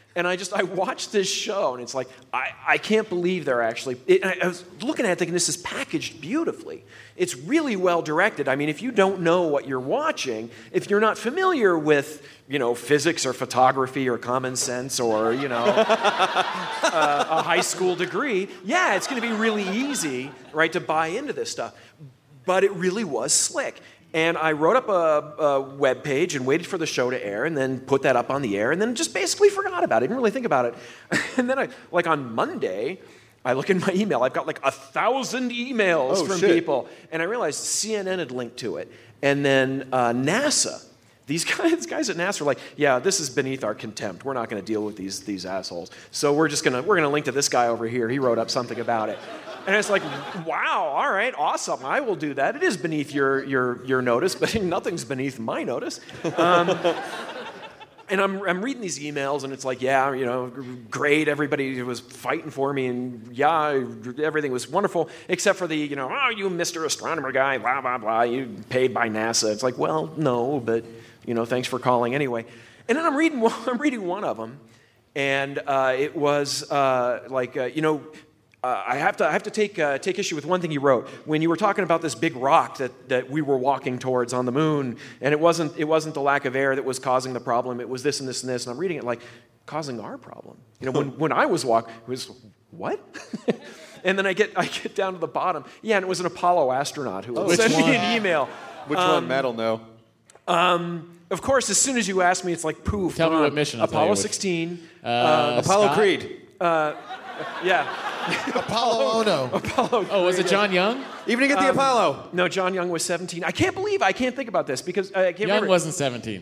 And I just, I watched this show, and it's like, I, I can't believe they're actually, it, I, I was looking at it thinking, this is packaged beautifully. It's really well directed. I mean, if you don't know what you're watching, if you're not familiar with, you know, physics or photography or common sense or, you know, uh, a high school degree, yeah, it's going to be really easy, right, to buy into this stuff. But it really was slick. And I wrote up a, a web page and waited for the show to air and then put that up on the air and then just basically forgot about it. I didn't really think about it. And then I, like on Monday, I look in my email. I've got like a thousand emails Oh, from shit. people. And I realized C N N had linked to it. And then uh, NASA. These guys, these guys at NASA are like, yeah, this is beneath our contempt. We're not going to deal with these these assholes. So we're just gonna we're gonna link to this guy over here. He wrote up something about it. And it's like, wow, all right, awesome. I will do that. It is beneath your your your notice, but nothing's beneath my notice. Um, and I'm I'm reading these emails, and it's like, yeah, you know, great. Everybody was fighting for me, and yeah, everything was wonderful, except for the, you know, oh, you Mister Astronomer guy, blah blah blah. You paid by NASA. It's like, well, no, but you know, thanks for calling anyway. And then I'm reading one, I'm reading one of them, and uh, it was uh, like, uh, you know. Uh, I have to I have to take uh, take issue with one thing you wrote when you were talking about this big rock that, that we were walking towards on the moon, and it wasn't it wasn't the lack of air that was causing the problem. It was this and this and this. And I'm reading it like causing our problem. You know, when when I was walking, it was what? And then I get I get down to the bottom. Yeah, and it was an Apollo astronaut who Oh, sent which me one? an email. Which Um, one? Matt will know. Um, of course, as soon as you ask me, it's like poof. Tell me gone. what mission, I'll tell you Apollo which- sixteen. Uh, Apollo Scott? Creed. Uh, yeah. Apollo Ono. Apollo. Oh, was it John Young? Even to get the Um, Apollo. No, John Young was seventeen. I can't believe I can't think about this because uh, I can't Young remember. wasn't seventeen.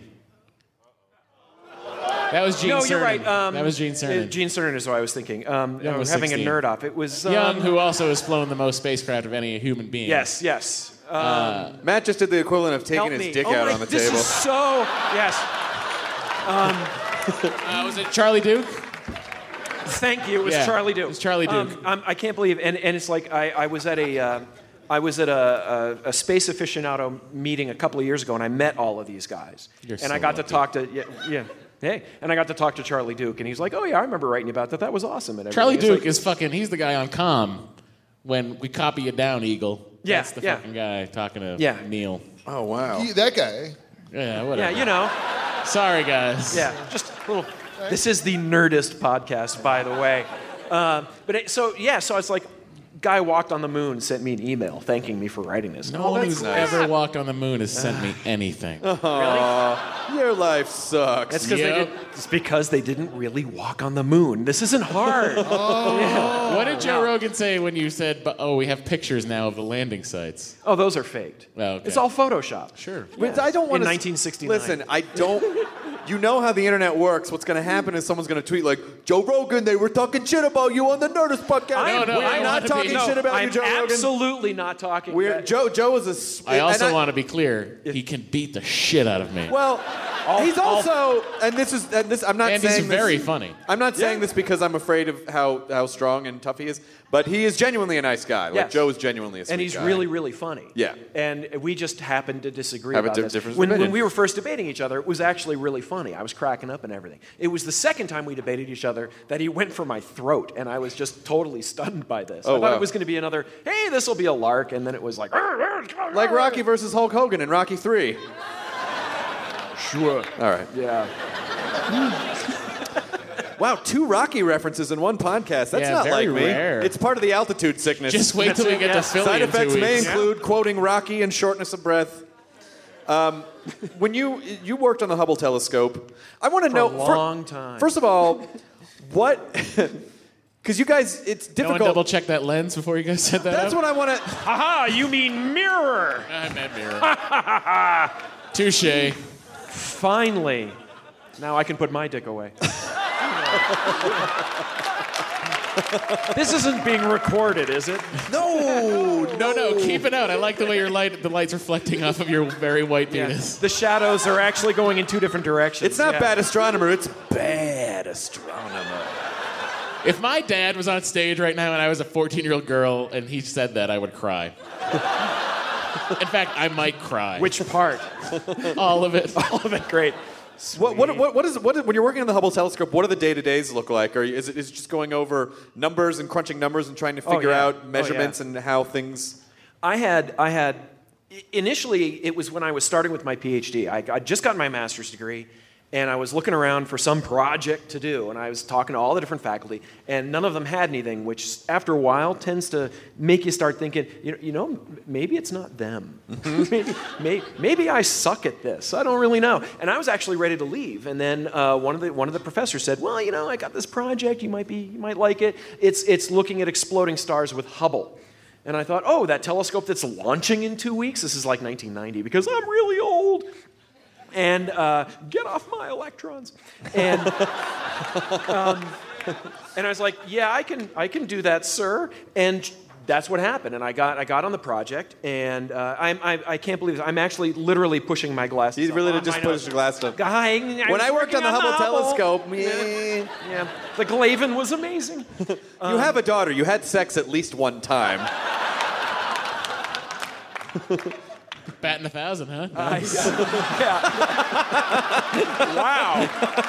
That was Gene no, Cernan. you're right. Um, that was Gene Cernan. uh, Gene Cernan is what I was thinking. Um, Young I was was having sixteen. a nerd off. It was um, Young, who also has flown the most spacecraft of any human being. Yes, yes. Um, Uh, Matt just did the equivalent of taking help his me. dick oh out my, on the this table. Is so yes. Um, uh, was it Charlie Duke? Thank you. It was Yeah, Charlie Duke. it was Charlie Duke. Um, I'm, I can't believe, and, and it's like I, I was at a, uh, I was at a, a, a space aficionado meeting a couple of years ago, and I met all of these guys, You're and so I got lucky. to talk to yeah, yeah, hey, and I got to talk to Charlie Duke, and he's like, oh yeah, I remember writing about that. That was awesome. And Charlie everything. It's Duke like- is fucking. He's the guy on comm when we copy you down, Eagle. Yeah, That's the yeah. fucking guy talking to Yeah. Neil. Oh wow. He- that guy. Yeah, yeah, whatever. you know, Sorry, guys. yeah, just a little. This is the Nerdist podcast, by the way. Uh, but it, so yeah, so it's like, guy walked on the moon, sent me an email thanking me for writing this. No Oh, one that's who's nice. ever walked on the moon has sent me anything. Aw, your life sucks. That's because Yep. they did, it's because they didn't really walk on the moon. This isn't hard. What did Joe Rogan say when you said, "But oh, we have pictures now of the landing sites"? Oh, those are faked. Oh, okay. It's all Photoshop. Sure. But I don't want In to. nineteen sixty-nine. Listen, I don't. You know how the internet works. What's going to happen is someone's going to tweet like, Joe Rogan, they were talking shit about you on the Nerdist podcast. No, no, We're I not want to talking be- shit about I'm you, Joe Rogan. absolutely not talking. We're, that- Joe, Joe is a. s- I also and want to be clear. He can beat the shit out of me. Well, he's also, and this is, and this. I'm not And he's saying very this, funny. I'm not saying this because I'm afraid of how how strong and tough he is, but he is genuinely a nice guy. Like Yes. Joe is genuinely a sweet and he's guy. really, really funny. Yeah. And we just happened to disagree Have a about di- this. difference of When, when opinion. we were first debating each other, it was actually really funny. I was cracking up and everything. It was the second time we debated each other that he went for my throat, and I was just totally stunned by this. Oh, I thought wow. it was going to be another, hey, this will be a lark, and then it was like, Like Rocky versus Hulk Hogan in Rocky three. Sure. All right. Yeah. Wow, two Rocky references in one podcast. That's Yeah, not very like me. rare. It's part of the altitude sickness. Just wait till we get Yeah. to Philly Side in two effects may weeks. include quoting Rocky and shortness of breath. Um, when you you worked on the Hubble telescope, I want to For know. a long time. First of all, what? Because you guys, it's No one difficult. double check that lens before you guys set that That's up? what I want to. Haha, you mean mirror. I meant mirror. Touche. Finally. Now I can put my dick away. This isn't being recorded, is it? No, No, no, keep it out. I like the way your light, the light's reflecting off of your very white penis. The shadows are actually going in two different directions. It's not Yeah. bad astronomer. It's bad astronomer. If my dad was on stage right now and I was a fourteen-year-old girl and he said that, I would cry. In fact, I might cry. Which part? All of it. All of it, great. What, what, what, what is what is, when you're working on the Hubble telescope? What do the day to days look like? Or is it is it just going over numbers and crunching numbers and trying to figure oh, yeah. out measurements oh, yeah. and how things? I had I had initially it was when I was starting with my PhD. I I just got my master's degree, and I was looking around for some project to do, and I was talking to all the different faculty, and none of them had anything, which after a while tends to make you start thinking, you know, you know maybe it's not them. maybe, maybe, maybe I suck at this. I don't really know. And I was actually ready to leave, and then uh, one of the one of the professors said, well, you know, I got this project. You might be, you might like it. It's it's looking at exploding stars with Hubble. And I thought, oh, that telescope that's launching in two weeks? This is like nineteen ninety, because I'm really old. And uh, get off my electrons. And um, and I was like, yeah, I can I can do that, sir. And that's what happened. And I got I got on the project, and uh, I'm, I I can't believe this. I'm actually literally pushing my glasses. You really did just push your glasses up. Guy, when I worked on the Hubble, the Hubble telescope, yeah, yeah, the Glavin was amazing. Um, you have a daughter. You had sex at least one time. Batting a thousand, huh? Nice. Uh, yeah. Wow.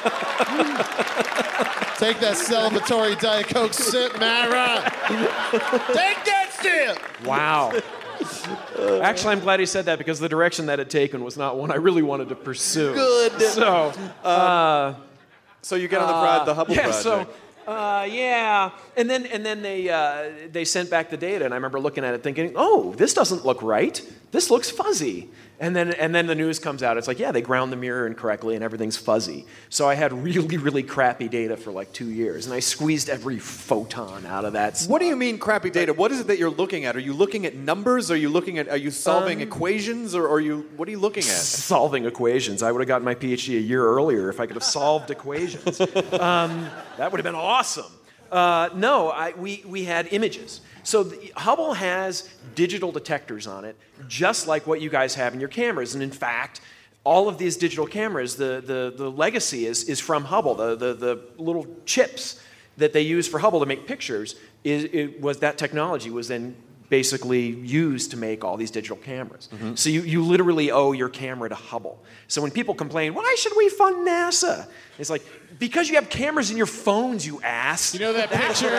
Take that celebratory Diet Coke sip, Mara. Take that sip. Wow. Actually, I'm glad he said that, because the direction that had taken was not one I really wanted to pursue. Good. So, uh, so you get on the, pro- the Hubble yeah, project. So, Uh, yeah, and then and then they uh, they sent back the data, and I remember looking at it thinking, oh, this doesn't look right. This looks fuzzy. And then and then the news comes out. It's like, yeah, they ground the mirror incorrectly, and everything's fuzzy. So I had really really crappy data for like two years, and I squeezed every photon out of that stuff. What do you mean crappy data? What is it that you're looking at? Are you looking at numbers? Are you looking at? Are you solving um, equations, or are you? What are you looking at? Solving equations. I would have gotten my PhD a year earlier if I could have solved equations. Um, that would have been awesome. Uh, no, I, we, we had images. So the, Hubble has digital detectors on it, just like what you guys have in your cameras. And in fact, all of these digital cameras, the, the, the legacy is, is from Hubble. The, the, the little chips that they use for Hubble to make pictures, is, it was that technology was then basically used to make all these digital cameras. Mm-hmm. So you, you literally owe your camera to Hubble. So when people complain, why should we fund NASA? It's like, because you have cameras in your phones, you ass. You know that picture?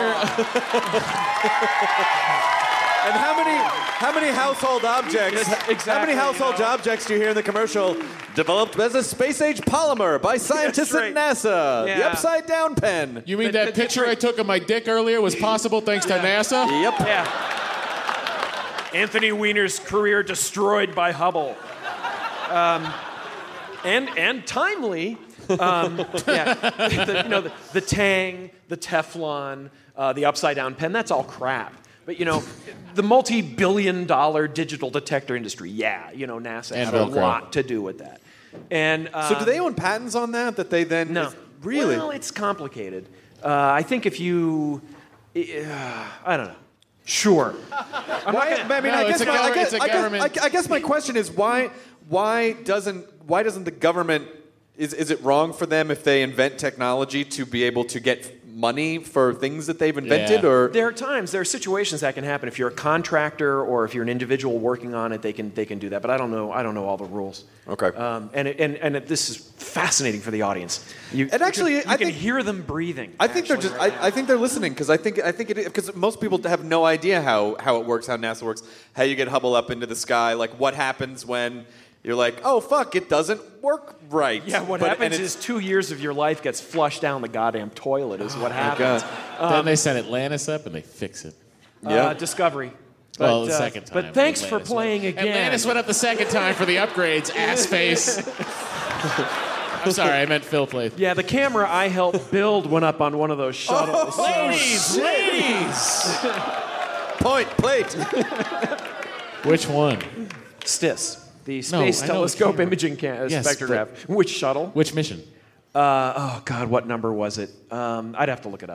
And how many how many household objects? Yes, exactly, how many household you know? objects do you hear in the commercial? Developed as a space-age polymer by scientists right. at NASA. Yeah. The upside-down pen. You mean The- that the picture different- I took of my dick earlier was possible thanks to NASA? Yep. Yeah. Anthony Weiner's career destroyed by Hubble. Um, and and timely. Um, yeah, the, you know, the, the Tang, the Teflon, uh, the upside-down pen, that's all crap. But, you know, the multi-billion dollar digital detector industry, yeah, you know, NASA And had a Velcro. lot to do with that. And um, So do they own patents on that that they then... No. Really? Well, it's complicated. Uh, I think if you... Uh, I don't know. Sure. I'm Why, not gonna, I mean, No, I it's guess, a my, I, government- guess, it's a I, guess, government- I, I guess my question is why why doesn't why doesn't the government is is it wrong for them if they invent technology to be able to get money for things that they've invented Yeah. or There are times, there are situations that can happen. If you're a contractor or if you're an individual working on it, they can they can do that. But I don't know. I don't know all the rules. Okay. Um, and it, and and it, this is fascinating for the audience. You, And actually, you can, I you can think- hear them breathing. I think they're actually, just. right I, now. I think they're listening because I think I think it because most people have no idea how how it works, how NASA works, how you get Hubble up into the sky, like what happens when you're like, oh fuck, it doesn't work right. Yeah, what But- happens and is it's- two years of your life gets flushed down the goddamn toilet. Is what happens. God. then they send Atlantis up and they fix it. Uh, Yeah. Discovery. Well, But, the uh, second time. But thanks for Atlantis playing went. again. Atlantis went up the second time for the upgrades, ass face. I'm sorry, I meant Phil played. Yeah, the camera I helped build went up on one of those shuttles. Oh, Ladies, ladies! Point plate. Which one? STIS, the No, Space I know Telescope camera. Imaging ca- Yes, Spectrograph. Which shuttle? Which mission? Uh, oh, God, what number was it? Um, I'd have to look it up.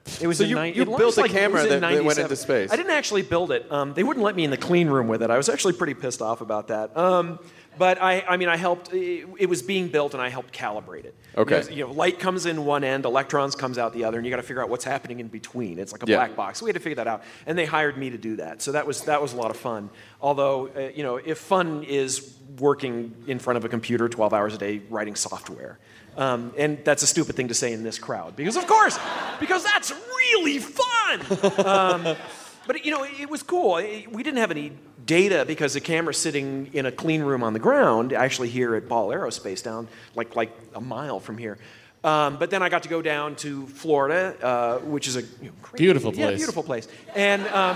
It was So in you- nine- you it built launched a like- it camera was in that- that went ninety-seven. into space. I didn't actually build it. Um, they wouldn't let me in the clean room with it. I was actually pretty pissed off about that. Um, but I, I mean, I helped. It, it was being built, and I helped calibrate it. Okay. You know, you know, light comes in one end, electrons comes out the other, and you got to figure out what's happening in between. It's like a Yeah. black box. So we had to figure that out, and they hired me to do that. So that was that was a lot of fun. Although, uh, you know, if fun is working in front of a computer twelve hours a day writing software. Um, and that's a stupid thing to say in this crowd, because of course, because that's really fun. Um, but you know, it, it was cool. It, we didn't have any data because the camera's sitting in a clean room on the ground, actually here at Ball Aerospace, down like like a mile from here. Um, but then I got to go down to Florida, uh, which is a you know, great, Beautiful yeah, place. beautiful place, and um,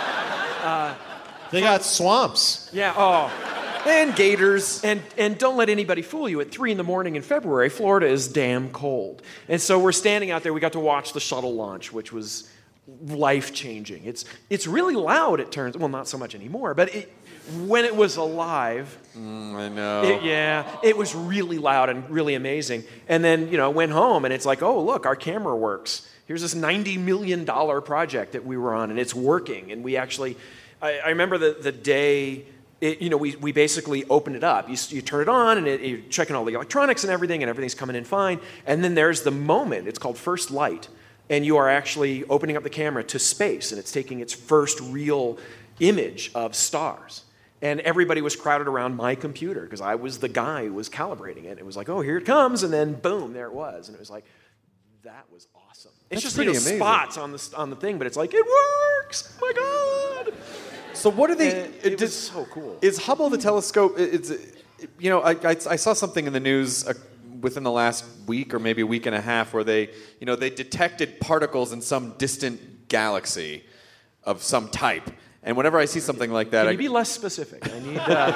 uh, They got swamps. yeah, oh. And gators. And and don't let anybody fool you. At three in the morning in February, Florida is damn cold. And so we're standing out there. We got to watch the shuttle launch, which was life changing. It's it's really loud. It turns well, not so much anymore. But it, when it was alive, Mm, I know. it, yeah, it was really loud and really amazing. And then you know went home, and it's like, oh look, our camera works. Here's this ninety million dollar project that we were on, and it's working. And we actually, I, I remember the the day. It, you know, we, we basically open it up. You, you turn it on, and it, you're checking all the electronics and everything, and everything's coming in fine. And then there's the moment. It's called first light. And you are actually opening up the camera to space, and it's taking its first real image of stars. And everybody was crowded around my computer because I was the guy who was calibrating it. It was like, oh, here it comes, and then boom, there it was. And it was like, that was awesome. It's That's just pretty you know, amazing. spots on the, on the thing, but it's like, it works! Oh my God! So what are they? And it, it does- was so cool. Is Hubble the telescope? it- It's you know I, I, I saw something in the news uh, within the last week or maybe a week and a half where they you know they detected particles in some distant galaxy of some type. And whenever I see something like that, Can I, you be less specific? I need. Uh,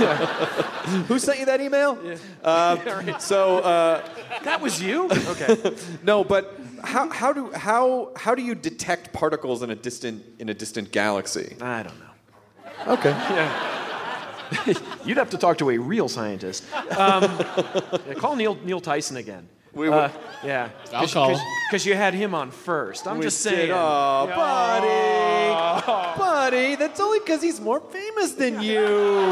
who sent you that email? Uh, So uh, that was you? Okay. no, but how, how do how how do you detect particles in a distant in a distant galaxy? I don't know. Okay. Yeah. You'd have to talk to a real scientist. Um, yeah, call Neil Neil Tyson again. We uh, yeah. I'll call him. Because you had him on first. I'm We just did. saying. Oh, Yeah. buddy. Buddy, that's only because he's more famous than you.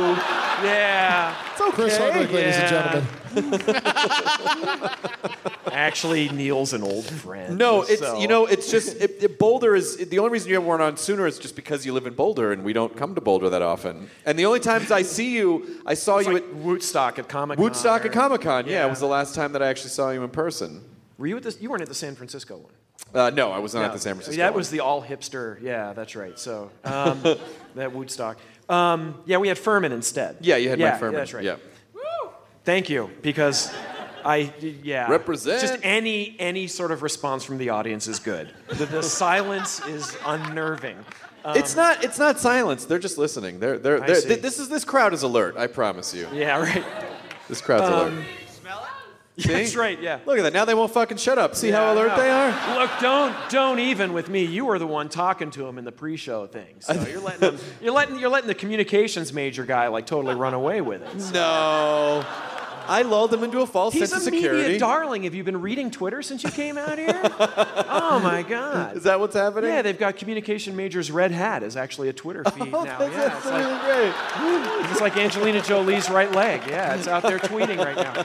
Yeah. It's okay. Chris Hardwick, ladies and Yeah. gentlemen. Actually, Neil's an old friend. No, it's so- you know, it's just it, it, Boulder is the only reason you weren't on sooner is just because you live in Boulder and we don't come to Boulder that often. And the only times I see you, I saw It's you like at Woodstock at Comic Con. Woodstock at Comic Con. Yeah. Yeah. it was the last time that I actually saw you in person. Were you at this? You weren't at the San Francisco one. Uh, no, I was not No, at the San Francisco. That one. was the all hipster. Yeah, that's right. So um, that Woodstock. Um, yeah, we had Furman instead. Yeah, you had yeah, Mike Furman. Yeah, that's right. Yeah. Thank you, because I yeah Represent. Just any any sort of response from the audience is good. The, the silence is unnerving. Um, It's not. It's not silence. They're just listening. They're. They're. I they're see. th- this is. This crowd is alert. I promise you. Yeah, right. This crowd's Um, alert. See? That's right. Yeah. Look at that. Now they won't fucking shut up. See Yeah, how I alert know. they are? Look, don't don't even with me. You were the one talking to him in the pre-show thing. So you're letting them, you're letting you're letting the communications major guy like totally run away with it. No. I lulled them into a false He's sense a of security. media darling. Have you been reading Twitter since you came out here? Oh my God. Is that what's happening? Yeah, they've got communication major's red hat is actually a Twitter feed Oh, now. that's, Yeah, that's it's like, really great. it's like Angelina Jolie's right leg. Yeah, it's out there tweeting right now.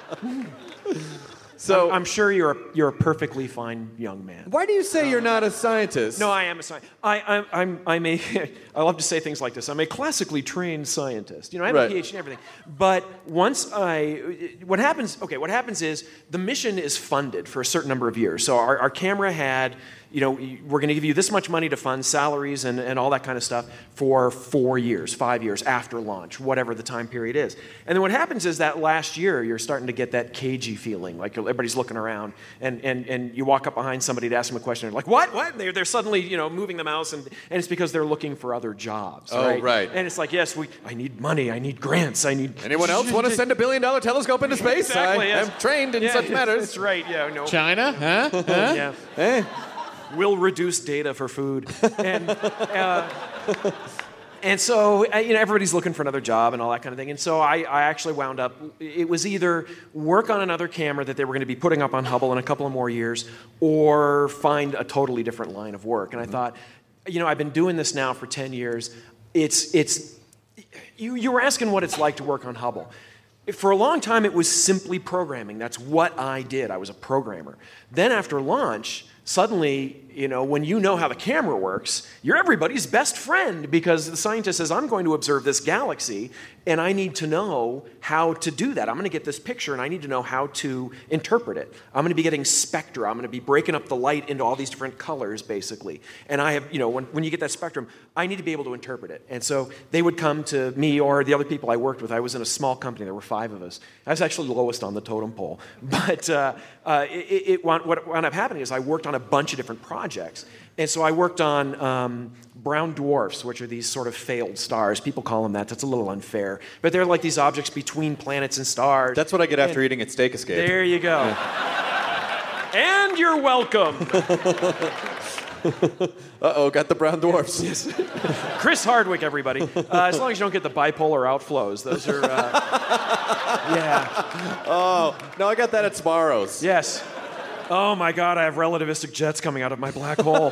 So I'm, I'm sure you're a, you're a perfectly fine young man. why do you say you're not a scientist? No, I am a scientist. I, I'm, I'm, I'm a, I love to say things like this. I'm a classically trained scientist. You know, I have Right. a PhD and everything. But once I, what happens, okay, what happens is the mission is funded for a certain number of years. So our, our camera had, you know, we're going to give you this much money to fund salaries and, and all that kind of stuff for four years, five years after launch, whatever the time period is. And then what happens is that last year, you're starting to get that cagey feeling, like everybody's looking around, and, and, and you walk up behind somebody to ask them a question, and they're like, what, what? They're, they're suddenly, you know, moving the mouse, and, and it's because they're looking for other jobs, Oh, right? right. And it's like, yes, we, I need money, I need grants, I need... Anyone else want to send a billion dollar telescope into space? Exactly, I yes. am trained in Yeah, such matters. That's right, yeah, no. China? Huh? Huh? Yeah. Hey. Will reduce data for food. And, uh, and so, uh, you know, everybody's looking for another job and all that kind of thing. And so I, I actually wound up, it was either work on another camera that they were going to be putting up on Hubble in a couple of more years, or find a totally different line of work. And I thought, you know, I've been doing this now for ten years. It's, it's, you, you were asking what it's like to work on Hubble. For a long time, it was simply programming. That's what I did. I was a programmer. Then after launch, suddenly, you know, when you know how the camera works, you're everybody's best friend, because the scientist says, I'm going to observe this galaxy, and I need to know how to do that. I'm going to get this picture, and I need to know how to interpret it. I'm going to be getting spectra. I'm going to be breaking up the light into all these different colors, basically. And I have, you know, when, when you get that spectrum, I need to be able to interpret it. And so they would come to me or the other people I worked with. I was in a small company. There were five of us. I was actually the lowest on the totem pole. But uh, uh, it, it, what wound up happening is I worked on a bunch of different projects. And so I worked on um, brown dwarfs, which are these sort of failed stars. People call them that. That's a little unfair. But they're like these objects between planets and stars. That's what I get after and eating at Steak Escape. There you go. Yeah. And you're welcome. Uh-oh, got the brown dwarfs. Chris Hardwick, everybody. Uh, as long as you don't get the bipolar outflows. Those are, uh, yeah. Oh, no, I got that at Sbarro's. Yes. Oh my God, I have relativistic jets coming out of my black hole.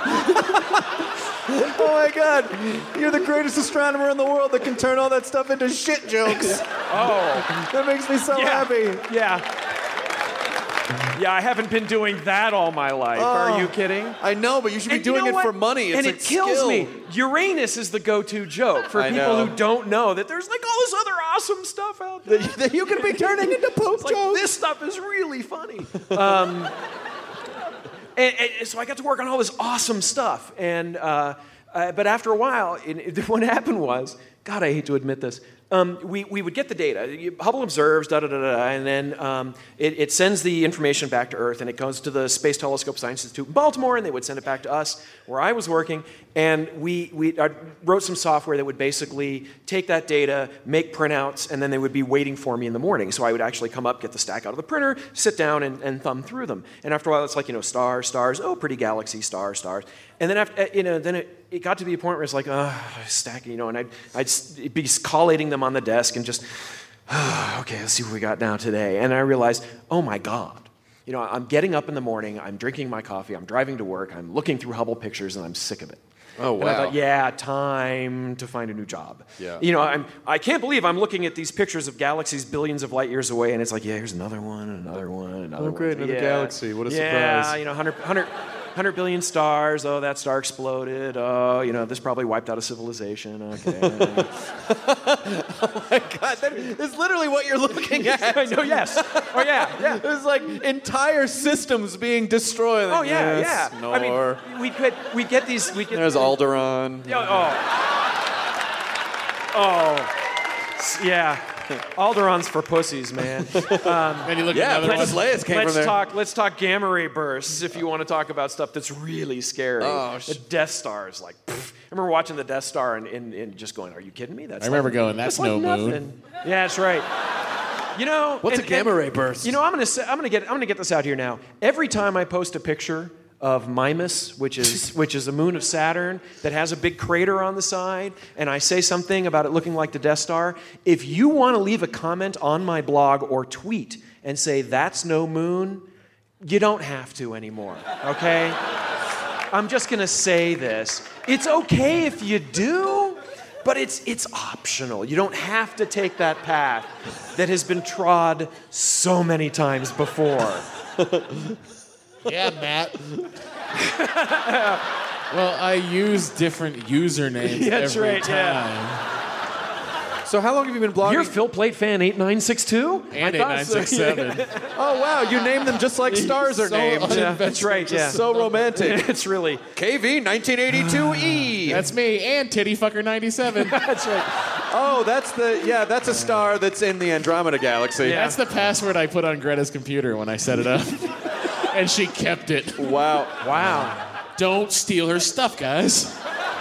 Oh my God, you're the greatest astronomer in the world that can turn all that stuff into shit jokes. Oh. That makes me so yeah. happy. Yeah. Yeah, I haven't been doing that all my life. Oh, Are you kidding? I know, but you should be And doing you know it what? for money. It's and a it kills skill. me. Uranus is the go-to joke for I people know. who don't know that there's like all this other awesome stuff out there that you can be turning into poop like, jokes. this stuff is really funny. Um, and, and so I got to work on all this awesome stuff. And uh, uh, but after a while, it, it, what happened was, God, I hate to admit this. Um, we, we would get the data. Hubble observes, da da da da, and then um, it, it sends the information back to Earth, and it goes to the Space Telescope Science Institute in Baltimore, and they would send it back to us, where I was working, and we, we I wrote some software that would basically take that data, make printouts, and then they would be waiting for me in the morning. So I would actually come up, get the stack out of the printer, sit down, and, and thumb through them. And after a while, it's like, you know, stars, stars, oh, pretty galaxy, stars, stars. And then after, you know, then it, it got to be a point where it's like, oh, stacking, you know, and I'd, I'd be collating them on the desk and just, oh, okay, let's see what we got now today. And I realized, oh my God, you know, I'm getting up in the morning, I'm drinking my coffee, I'm driving to work, I'm looking through Hubble pictures, and I'm sick of it. Oh, wow. And I thought, yeah, time to find a new job. Yeah. You know, I'm, I can't believe I'm looking at these pictures of galaxies billions of light years away, and it's like, yeah, here's another one, another one, another Oh, great, one. another yeah. galaxy. What a yeah, surprise. Yeah, you know, one hundred, one hundred, one hundred billion stars. Oh, that star exploded. Oh, you know, this probably wiped out a civilization. Okay. Oh my God, that is literally what you're looking at. I know, yes. Oh, yeah, yeah. There's like entire systems being destroyed. Oh, yeah, yes, yeah. Nor. I mean, we could, we get these. We get, There's Alderaan. Yeah, oh. Oh. Yeah. Alderaan's for pussies, man. Um, and you look yeah, at another Princess one. Leia's came let's from there. talk. Let's talk gamma ray bursts if you want to talk about stuff that's really scary. Oh, sh- the Death Star is like. Pff. I remember watching the Death Star and, and, and just going, "Are you kidding me?" That's. I remember like, going, "That's like no nothing." moon. Yeah, that's right. You know, What's and, a gamma and, ray burst? You know, I'm gonna say, I'm gonna get I'm gonna get this out here now. Every time I post a picture of Mimas, which is which is a moon of Saturn that has a big crater on the side, and I say something about it looking like the Death Star, if you want to leave a comment on my blog or tweet and say that's no moon, you don't have to anymore, okay? I'm just going to say this. It's okay if you do, but it's it's optional. You don't have to take that path that has been trod so many times before. Yeah, Matt. Well, I use different usernames Yeah, that's every right, time. yeah. So how long have you been blogging? You're Phil Plate fan eight nine six two? And eight nine six seven. Oh wow, you named them just like stars are So named. Yeah, that's right, yeah. So romantic. It's really... K V nineteen eighty-two E. That's me and Tittyfucker ninety-seven. That's right. Oh, that's the yeah, that's a star that's in the Andromeda Galaxy. Yeah. That's the password I put on Greta's computer when I set it up. And she kept it. Wow. Wow. Don't steal her stuff, guys.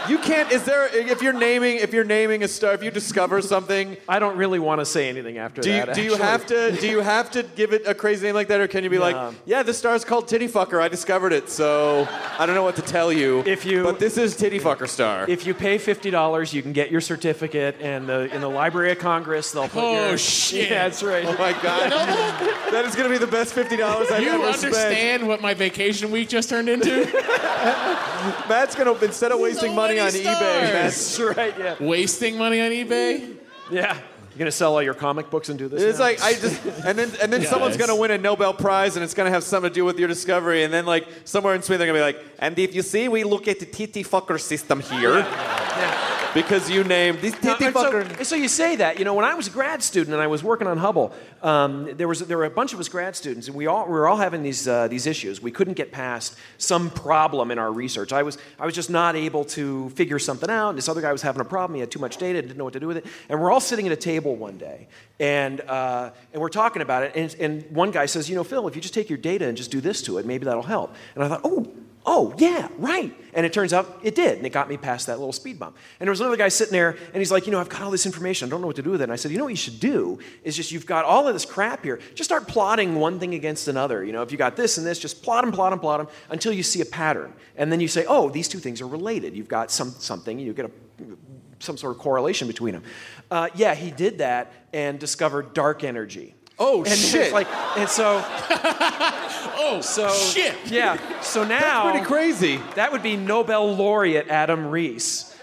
You can't. Is there? If you're naming, if you're naming a star, if you discover something, I don't really want to say anything after do you, that. do you actually. have to? Do you have to give it a crazy name like that, or can you be No. like, yeah, this star's called Titty Fucker. I discovered it, so I don't know what to tell you. If you, but this is Titty Fucker Star. If you pay fifty dollars, you can get your certificate, and uh, in the Library of Congress, they'll put Oh, your. shit. Yeah, that's right. Oh my God, that is going to be the best fifty dollars I've You ever understand spent. what my vacation week just turned into? Matt's going to instead of wasting So money many on stars. eBay, Matt's That's right. Yeah. Wasting money on eBay? Yeah. You're gonna sell all your comic books and do this. It's now? like I just and then and then Yes. someone's gonna win a Nobel Prize and it's gonna have something to do with your discovery and then like somewhere in Sweden they're gonna be like, and if you see we look at the titty fucker system here Yeah. because you named these No, titty and so, fucker. and so you say that, you know, when I was a grad student and I was working on Hubble, um, there was there were a bunch of us grad students, and we all we were all having these uh, these issues. We couldn't get past some problem in our research. I was I was just not able to figure something out. And this other guy was having a problem. He had too much data, didn't know what to do with it. And we're all sitting at a table one day, and uh, and we're talking about it. And, and one guy says, you know, Phil, if you just take your data and just do this to it, maybe that'll help. And I thought, oh. Oh, yeah, right. And it turns out it did, and it got me past that little speed bump. And there was another guy sitting there, and he's like, you know, I've got all this information. I don't know what to do with it. And I said, you know what you should do is just, you've got all of this crap here. Just start plotting one thing against another. You know, if you got this and this, just plot them, plot them, plot them, until you see a pattern. And then you say, oh, these two things are related. You've got some something, you get a, some sort of correlation between them. Uh, yeah, he did that and discovered dark energy. Oh, and shit. It's like, and so... Oh, So shit. Yeah. So now That's pretty crazy. that would be Nobel laureate Adam Rees.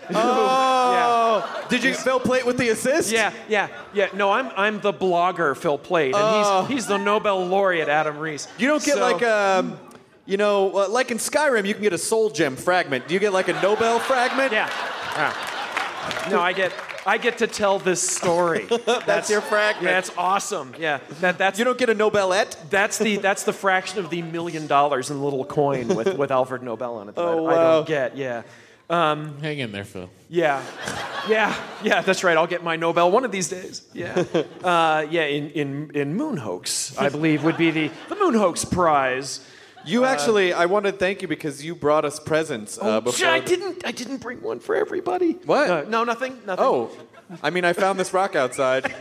Oh, did you Phil Plate with the assist? Yeah, yeah, yeah. No, I'm I'm the blogger Phil Plate, and Oh. he's he's the Nobel laureate Adam Rees. You don't get So- like um, you know, uh, like in Skyrim, you can get a soul gem fragment. Do you get like a Nobel fragment? Yeah. Ah. No, I get I get to tell this story. That's, your fragment. Yeah, it's awesome. Yeah, that that's You don't get a Nobelette? that's the that's the fraction of the million dollars in the little coin with, with Alfred Nobel on it. That Oh, I, I wow. don't get. Yeah. Um, Hang in there, Phil. Yeah, yeah, yeah. That's right. I'll get my Nobel one of these days. Yeah, uh, yeah. In in in Moon Hoax, I believe would be the the Moon Hoax Prize. You actually, I want to thank you because you brought us presents uh, Oh, before. shit, I the- didn't. I didn't bring one for everybody. What? Uh, no, nothing. Nothing. Oh, I mean, I found this rock outside.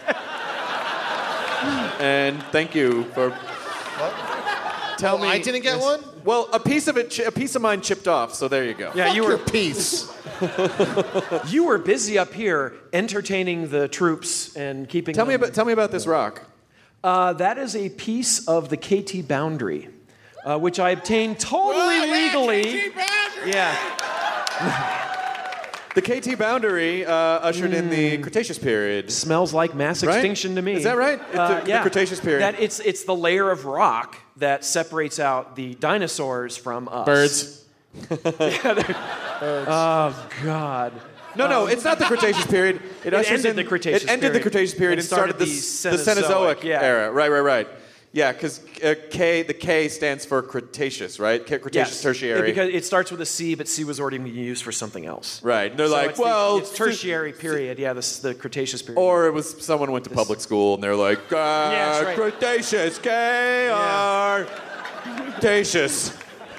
And thank you for. Tell Oh, me. I didn't get one? Well, a piece of it, chi- a piece of mine chipped off. So there you go. Yeah, Fuck you your were piece. you were busy up here entertaining the troops and keeping. Tell me them- about tell me about this rock. Uh, that is a piece of the K T boundary, uh, which I obtained totally legally. Yeah. The K T boundary uh, ushered in the Cretaceous period. Smells like mass Right? extinction to me. Is that right? It's the- Uh, the yeah. Cretaceous period. That it's it's the layer of rock that separates out the dinosaurs from us. Birds. Oh God. No, no, it's not the Cretaceous period. It, It ushers ended in, the Cretaceous It ended period the Cretaceous period and and started, started the, the the Cenozoic, Cenozoic, yeah. era. Right, right, right. Yeah, because uh, K, the K stands for Cretaceous, right? K- Cretaceous Yes. Tertiary. Yeah, because it starts with a C, but C was already being used for something else. Right. They're So like, it's the- well, it's tertiary period. Yeah, this the Cretaceous period. Or it was someone went to public school and they're like, uh, Yeah, that's right. Cretaceous, K R Cretaceous.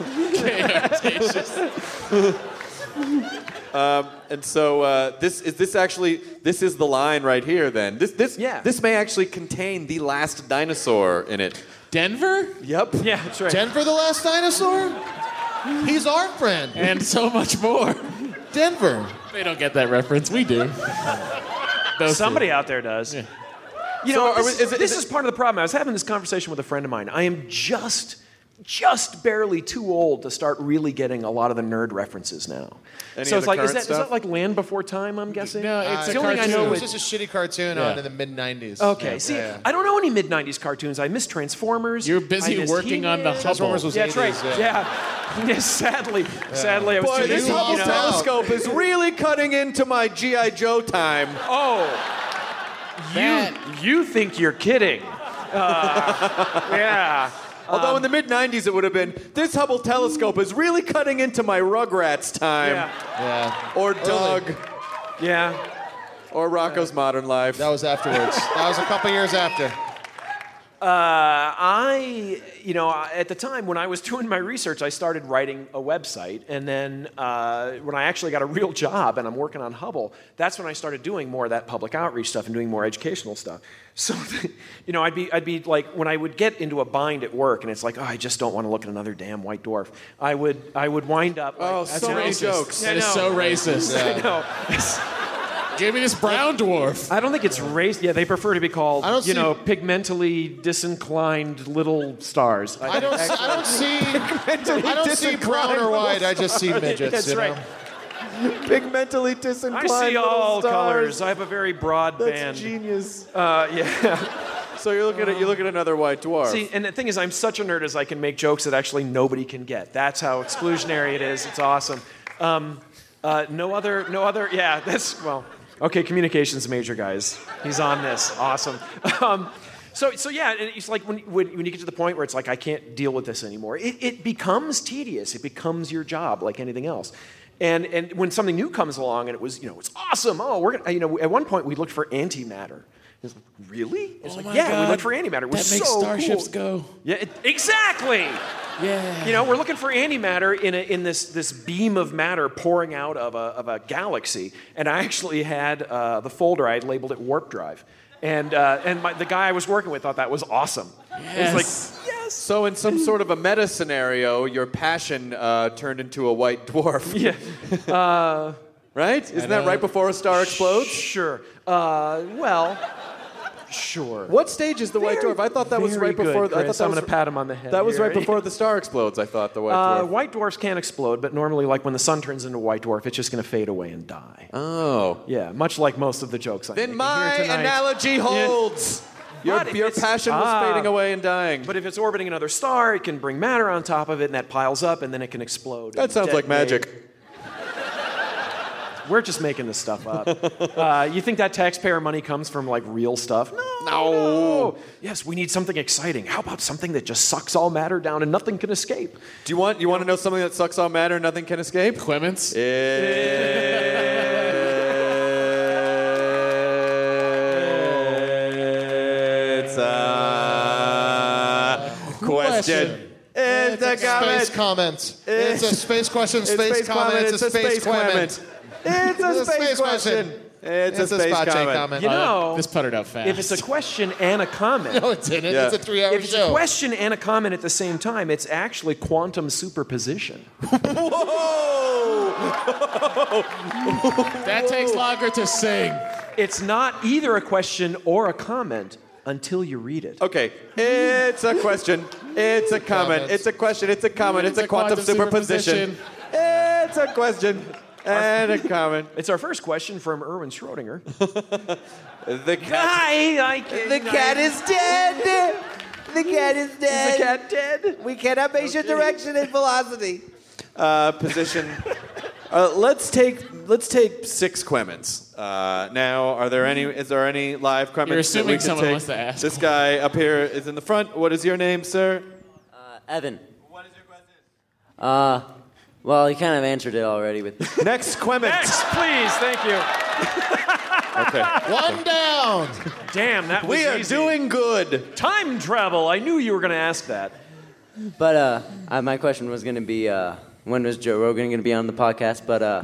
um, and so uh, this is this actually this is the line right here. Then this this Yeah. this may actually contain the last dinosaur in it. Denver? Yep. yeah, that's right. Denver, the last dinosaur? He's our friend. And so much more. Denver. They don't get that reference. We do. Those Somebody two. out there does. Yeah. You So know, are this, we- is it- this is is it- part of the problem. I was having this conversation with a friend of mine. I am just, just barely too old to start really getting a lot of the nerd references now. Any so of it's the like, is current that, is stuff? that like Land Before Time, I'm guessing? No, it's the a only thing I cartoon. know It was is- just a shitty cartoon Yeah. on in the mid nineties. Okay, Yeah, see, yeah. I don't know any mid nineties cartoons. I miss Transformers. You're busy I missed working on the He-Man. Transformers was Yeah, that's right. eighties, Yeah. yeah. Sadly, sadly, I was Boy, too this busy, Hubble you know. telescope is really cutting into my G I Joe time. Oh, Matt. you you think you're kidding? Uh, yeah. Although in the mid nineties it would have been, this Hubble telescope is really cutting into my Rugrats time. Yeah. Yeah. Or Doug. Yeah. Or Rocco's Modern Life. That was afterwards. That was a couple years after. Uh, I, you know, at the time when I was doing my research, I started writing a website. And then uh, when I actually got a real job and I'm working on Hubble, that's when I started doing more of that public outreach stuff and doing more educational stuff. So, you know, I'd be, I'd be like, when I would get into a bind at work and it's like, oh, I just don't want to look at another damn white dwarf, I would, I would wind up. Like, Oh, so many jokes. That is so racist. I know. Give me this brown dwarf. I don't think it's race. Yeah, they prefer to be called, I don't you see- know, pigmentally disinclined little stars. I don't. See, I don't see. I don't see brown or white. I just see midgets. That's you know? right. Pigmentally disinclined I see little all stars. colors. I have a very broad That's band. genius. Uh, yeah. So you're looking at you look at another white dwarf. See, and the thing is, I'm such a nerd as I can make jokes that actually nobody can get. That's how exclusionary it is. It's awesome. Um, uh, no other, no other. Yeah, that's well. Okay, communications major, guys. He's on this. Awesome. Um, so, so yeah, and it's like when, when, when you get to the point where it's like, I can't deal with this anymore, it, it becomes tedious. It becomes your job like anything else. And, and when something new comes along and it was, you know, it's awesome. Oh, we're going to, you know, at one point we looked for antimatter. It's like, really? It's Oh like, my yeah, God. we looked for antimatter. It was That makes so starships cool. go. Yeah, it, exactly. Yeah. You know, we're looking for antimatter in, a, in this, this beam of matter pouring out of a, of a galaxy. And I actually had uh, the folder, I had labeled it warp drive. And, uh, and my, the guy I was working with thought that was awesome. Yes. It was like, yes. So in some sort of a meta scenario, your passion uh, turned into a white dwarf. Yeah. Uh, right? Isn't that right before a star explodes? Sure. Uh, well... Sure. What stage is the white Very, dwarf? I thought that was very right before. Good, I thought Chris. that I'm was, going to pat him on the head. That was here. right before the star explodes. I thought the white Uh, dwarf. white dwarfs can explode, but normally, like when the sun turns into a white dwarf, it's just going to fade away and die. Oh. Yeah, much like most of the jokes I'm Then making my here tonight. analogy holds. Your, But if your it's- passion was ah. fading away and dying. But if it's orbiting another star, it can bring matter on top of it, and that piles up, and then it can explode. That and sounds like detonate. magic. We're just making this stuff up. uh, you think that taxpayer money comes from like real stuff? No, no. Yes, we need something exciting. How about something that just sucks all matter down and nothing can escape? Do you want you want to know something that sucks all matter and nothing can escape? Clements? It's a question. It's a comment. Space comments. It's a space question. Space, Space comment. It's a space comment. It's a space question. It's a space spot check comment. comment. You Uh, know, this puttered out fast. if it's a question and a comment, No, it didn't. Yeah. It's a three-hour if it's show. a question and a comment at the same time, it's actually quantum superposition. Whoa! that takes longer to sing. It's not either a question or a comment until you read it. Okay, it's a question. It's a comment. It's a question. It's a comment. It's a quantum superposition. It's a question and a comment. It's our first question from Erwin Schrödinger. The cat. Hi, I, The cat is dead. The cat is Is dead. the cat dead? We cannot measure direction and velocity. Uh, position. Uh, let's take let's take six Quemens. Uh, now, are there any? Is there any live Quemens? You're assuming that we can someone take? wants to ask. This guy up here is in the front. What is your name, sir? Uh, Evan. What is your question? Uh, well, you kind of answered it already with. Next Quement. Next, please. Thank you. Okay. One down. Damn, that was We are easy. doing good. Time travel. I knew you were going to ask that. But uh, uh, my question was going to be, uh, when was Joe Rogan going to be on the podcast? But uh,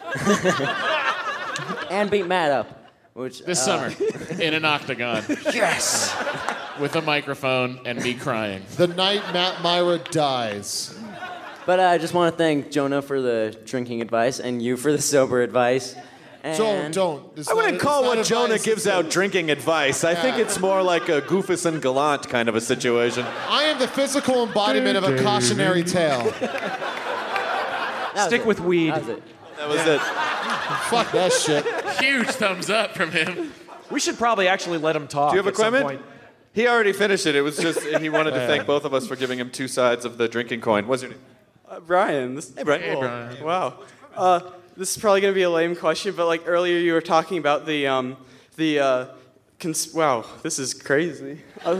and beat Matt up, which This uh, summer, in an octagon. Yes. With a microphone and me crying. The night Matt Myra dies. But uh, I just want to thank Jonah for the drinking advice and you for the sober advice. And Don't, don't. It's I wouldn't not- call it's not what Jonah advice, gives it's out drinking advice. I think Yeah. it's more like a Goofus and Gallant kind of a situation. I am the physical embodiment of a cautionary tale. that was Stick it. with weed. That was it. That was it. Fuck that shit. Huge thumbs up from him. We should probably actually let him talk. Do you have a at some Quement? point. He already finished it. It was just he wanted to thank both of us for giving him two sides of the drinking coin. What's your name? Uh, Brian. This, Hey, Brian. Hey, Brian. Wow. Uh, this is probably going to be a lame question, but like earlier you were talking about the um, the uh, cons- wow, this is crazy.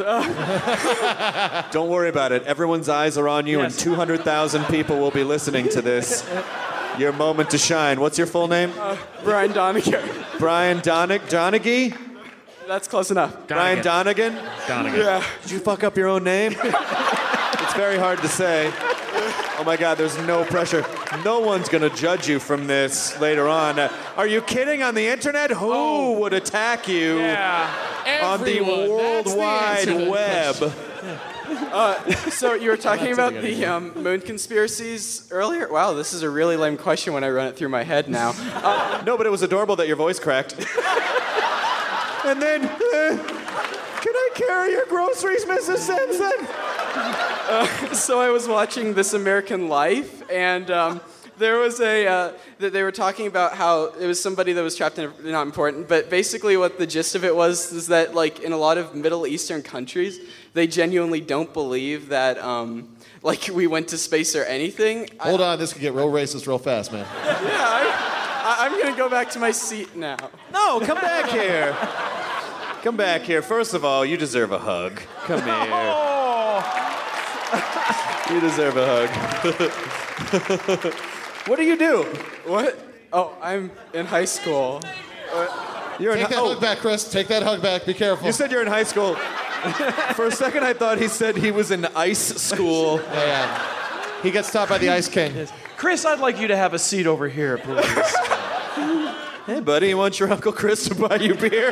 Don't worry about it. Everyone's eyes are on you, Yes. and two hundred thousand people will be listening to this. Your moment to shine. What's your full name? Uh, Brian Donahue. Brian Donig- Donaghy? That's close enough. Brian Donegan? Donegan. Yeah. Did you fuck up your own name? It's very hard to say. Oh my God, there's no pressure. No one's gonna judge you from this later on. Uh, are you kidding? On the internet? Who oh. would attack you yeah. on the World Wide Web? Uh, so you were talking about the um, moon conspiracies earlier? Wow, this is a really lame question when I run it through my head now. Uh, no, but it was adorable that your voice cracked. And then, uh, can I carry your groceries, Missus Simpson? Uh, so I was watching This American Life, and um, there was a, uh, that they were talking about how it was somebody that was trapped in a, not important, but basically what the gist of it was is that like in a lot of Middle Eastern countries, they genuinely don't believe that um, like we went to space or anything. Hold I, on, this could get real racist real fast, man. Yeah, I, I, I'm gonna go back to my seat now. No, come back here. Come back here. First of all, you deserve a hug. Come here. Oh. You deserve a hug. What do you do? What? Oh, I'm in high school. What? You're Take in, that oh. hug back, Chris. Take that hug back. Be careful. You said you're in high school. For a second, I thought he said he was in ice school. Yeah, yeah. He gets taught by the Ice King. Chris, I'd like you to have a seat over here, please. Hey, buddy, you want your Uncle Chris to buy you beer?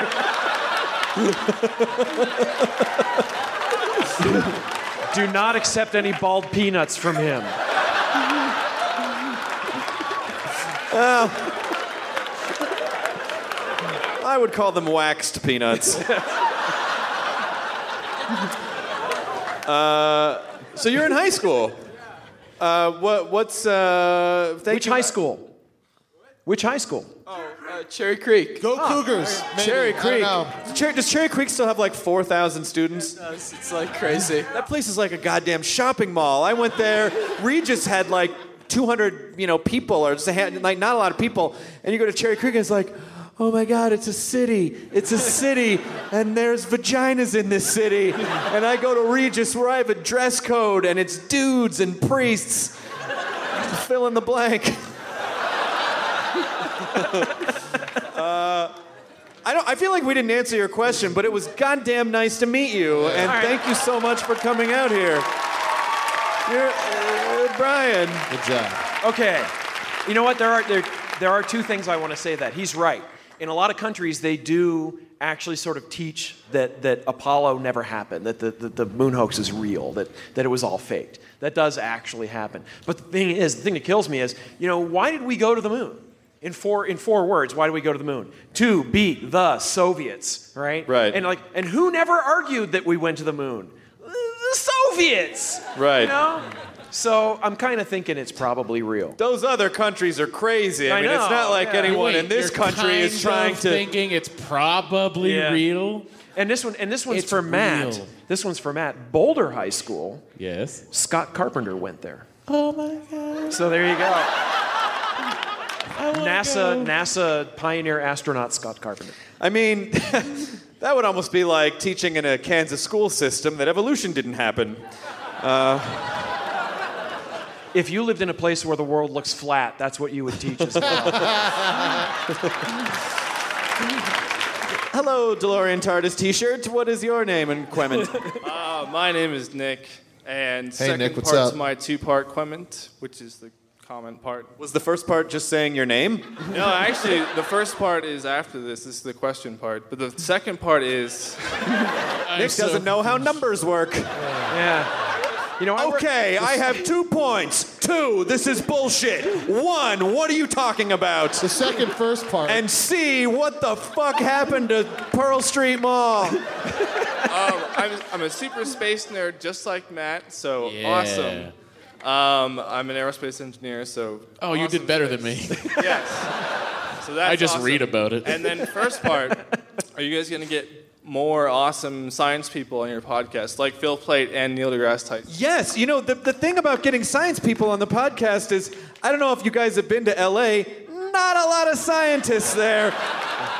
Do not accept any bald peanuts from him. Well, I would call them waxed peanuts. uh, so you're in high school. Uh, what? What's? Uh, Which high school? Which high school? Oh, uh, Cherry Creek. Go Cougars. Oh, Cherry Creek. Cherry, does Cherry Creek still have like four thousand students? It does. It's like crazy. That place is like a goddamn shopping mall. I went there. Regis had like two hundred, you know, people, or just a hand, like not a lot of people. And you go to Cherry Creek, and it's like, oh my God, it's a city. It's a city, and there's vaginas in this city. And I go to Regis where I have a dress code, and it's dudes and priests. Fill in the blank. uh, I don't. I feel like we didn't answer your question, but it was goddamn nice to meet you, and right. thank you so much for coming out here. You're, uh, Brian. Good job. Okay. You know what? There are there there are two things I want to say that he's right. In a lot of countries, they do actually sort of teach that, that Apollo never happened, that the, the, the moon hoax is real, that, that it was all faked. That does actually happen. But the thing is, the thing that kills me is, you know, why did we go to the moon? In four in four words, why did we go to the moon? To beat the Soviets, right? Right. And like, and who never argued that we went to the moon? The Soviets. Right. You know? So I'm kind of thinking it's probably real. Those other countries are crazy. I, I mean, know, it's not like yeah. anyone Wait, in this you're country is kind trying of to. thinking it's probably Yeah. real. And this one, and this one's It's for Matt. real. This one's for Matt. Boulder High School. Yes. Scott Carpenter went there. Oh my God. So there you go. I wanna NASA, go. NASA pioneer astronaut Scott Carpenter. I mean, that would almost be like teaching in a Kansas school system that evolution didn't happen. Uh, If you lived in a place where the world looks flat, that's what you would teach as well. Hello, DeLorean TARDIS T-shirt. What is your name and Quement? Uh, my name is Nick, and Hey, second Nick, what's part's up? my two-part Quement, which is the comment part. Was the first part just saying your name? No, actually, the first part is after this. This is the question part. But the second part is... Nick so doesn't know how numbers work. Yeah. You know, I work- Okay, I have two points. Two, this is bullshit. One, what are you talking about? The second first part. And C, what the fuck happened to Pearl Street Mall? Um, I'm, I'm a super space nerd, just like Matt, so Yeah. awesome. Um, I'm an aerospace engineer, so... Oh, you awesome did better than space. me. Yes. So that's I just awesome. read about it. And then first part, are you guys going to get more awesome science people on your podcast, like Phil Plait and Neil deGrasse Tyson? Yes, you know, the, the thing about getting science people on the podcast is, I don't know if you guys have been to L A, not a lot of scientists there.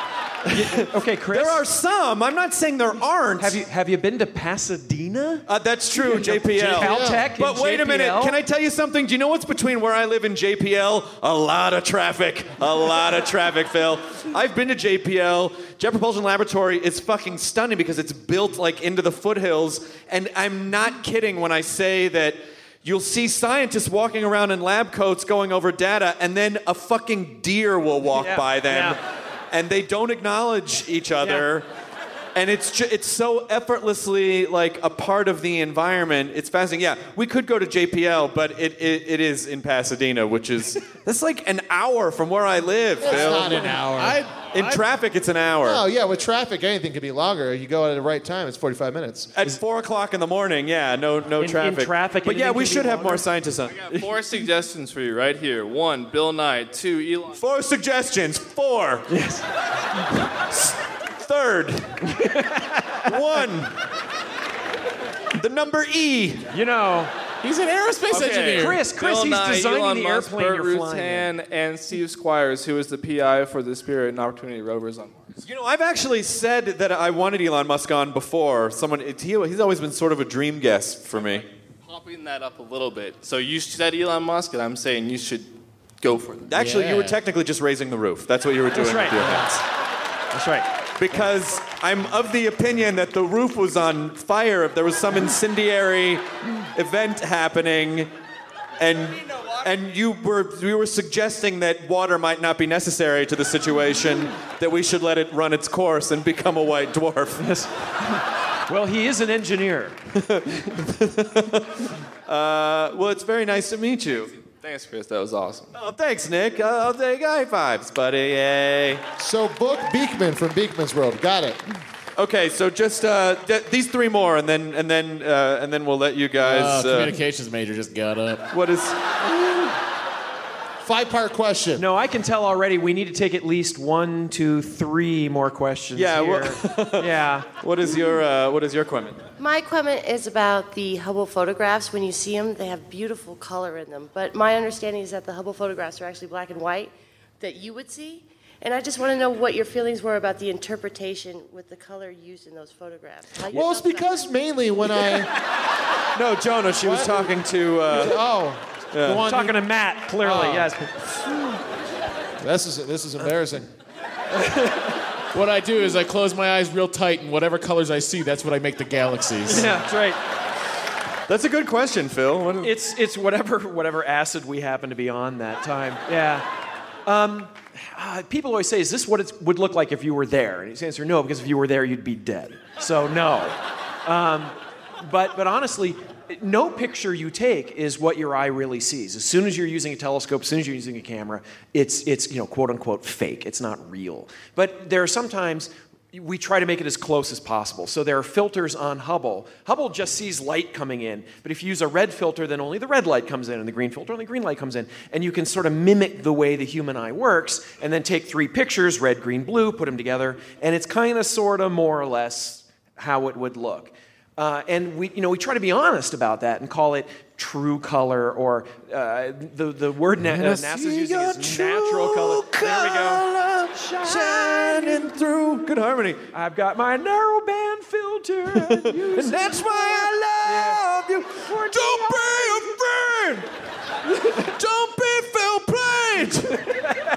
Okay, Chris. There are some. I'm not saying there aren't. Have you have you been to Pasadena? Uh, that's true, J P L. Caltech. But wait a minute. Can I tell you something? Do you know what's between where I live and J P L? A lot of traffic. A lot of traffic, Phil. I've been to J P L. Jet Propulsion Laboratory is fucking stunning because it's built like into the foothills. And I'm not kidding when I say that you'll see scientists walking around in lab coats going over data, and then a fucking deer will walk Yeah, by them. yeah. And they don't acknowledge each other. Yeah. And it's ju- it's so effortlessly like a part of the environment. It's fascinating. Yeah, we could go to J P L, but it, it, it is in Pasadena, which is that's like an hour from where I live. It's Phil. not an hour. I, in I, traffic, it's an hour. Oh yeah, with traffic, anything could be longer. You go at the right time, it's forty-five minutes. At four o'clock in the morning, yeah, no no In- in traffic. traffic, but yeah, anything we can should be have more longer? scientists on. I got four suggestions for you right here. One, Bill Nye. Two, Elon. Four suggestions. Four. Yes. Third. One. The number E. You know, he's an aerospace Okay. engineer. Chris, Chris, Bill he's Nye, designing Elon the Musk, airplane Burt you're flying in. Rutan, and Steve Squires, who is the P I for the Spirit and Opportunity rovers on Mars. You know, I've actually said that I wanted Elon Musk on before. Someone, it, he, he's always been sort of a dream guest for me. Popping that up a little bit. So you said Elon Musk, and I'm saying you should go for it. Actually, you were Yeah. technically just raising the roof. That's what you were doing That's right. with your hands. That's right. Because I'm of the opinion that the roof was on fire. If there was some incendiary event happening, and and you were we were suggesting that water might not be necessary to the situation, that we should let it run its course and become a white dwarf. Yes. Well, he is an engineer. uh, well, it's very nice to meet you. Thanks, Chris. That was awesome. Oh, thanks, Nick. Uh, I'll take high fives, buddy. Yay. So book Beekman from Beekman's World. Got it. Okay, so just uh, th- these three more, and then and then uh, and then we'll let you guys. Uh, Uh, communications major just got up. what is? Five-part question. No, I can tell already we need to take at least one, two, three more questions Yeah, here. well- yeah. What is your uh, What is your comment? My comment is about the Hubble photographs. When you see them, they have beautiful color in them. But my understanding is that the Hubble photographs are actually black and white that you would see. And I just want to know what your feelings were about the interpretation with the color used in those photographs. How you Well, it's felt about because mainly when I No, Jonah. She was What? talking to. Uh, oh, Yeah. the one Talking to Matt, clearly, Oh. yes. this is this is embarrassing. What I do is I close my eyes real tight, and whatever colors I see, that's what I make the galaxies. Yeah, that's right. That's a good question, Phil. What is- It's it's whatever whatever acid we happen to be on that time. Yeah. Um, uh, people always say, "Is this what it would look like if you were there?" And his answer, no, because if you were there, you'd be dead. So no. Um, but but honestly, no picture you take is what your eye really sees. As soon as you're using a telescope, as soon as you're using a camera, it's it's you know quote unquote fake. It's not real. But there are sometimes we try to make it as close as possible. So there are filters on Hubble. Hubble just sees light coming in, but if you use a red filter, then only the red light comes in, and the green filter, only green light comes in. And you can sort of mimic the way the human eye works, and then take three pictures, red, green, blue, put them together, and it's kind of, sort of, more or less how it would look. Uh, and we, you know, we try to be honest about that and call it true color, or uh, the the word na- uh, NASA's using is natural color. There we go. Shining through. Good harmony. I've got my narrow band filter, And that's why I love you. Don't be afraid. Don't be Phil Plait.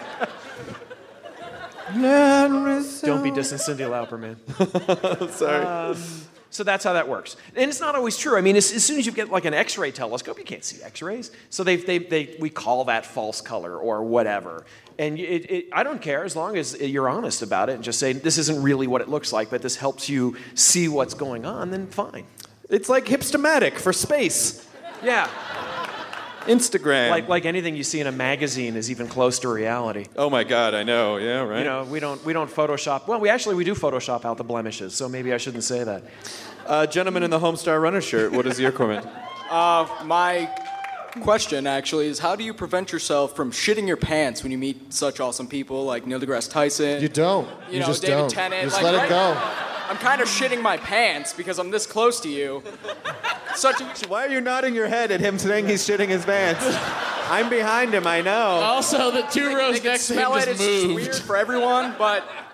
Don't be dissing Cindy Lauper, man. Sorry. Um, so that's how that works. And it's not always true. I mean, as, as soon as you get like an X-ray telescope, you can't see X-rays. So they, they, they, we call that false color or whatever. And it, it, I don't care as long as you're honest about it and just say, this isn't really what it looks like, but this helps you see what's going on, then fine. It's like Hipstamatic for space. Yeah. Instagram. Like like anything you see in a magazine is even close to reality. Oh my God, I know. Yeah, right. You know, we don't we don't Photoshop. Well, we actually we do Photoshop out the blemishes, so maybe I shouldn't say that. Uh, gentleman in the Homestar Runner shirt. What is your comment? Uh, my question actually is, how do you prevent yourself from shitting your pants when you meet such awesome people like Neil deGrasse Tyson? You don't. You, You know, just David don't. Tennant. Just like, let it right- go. I'm kind of shitting my pants because I'm this close to you. Such a... Why are you nodding your head at him saying he's shitting his pants? I'm behind him, I know. Also, the two They- rows they can next to him smell it. just It's just moved. weird for everyone, but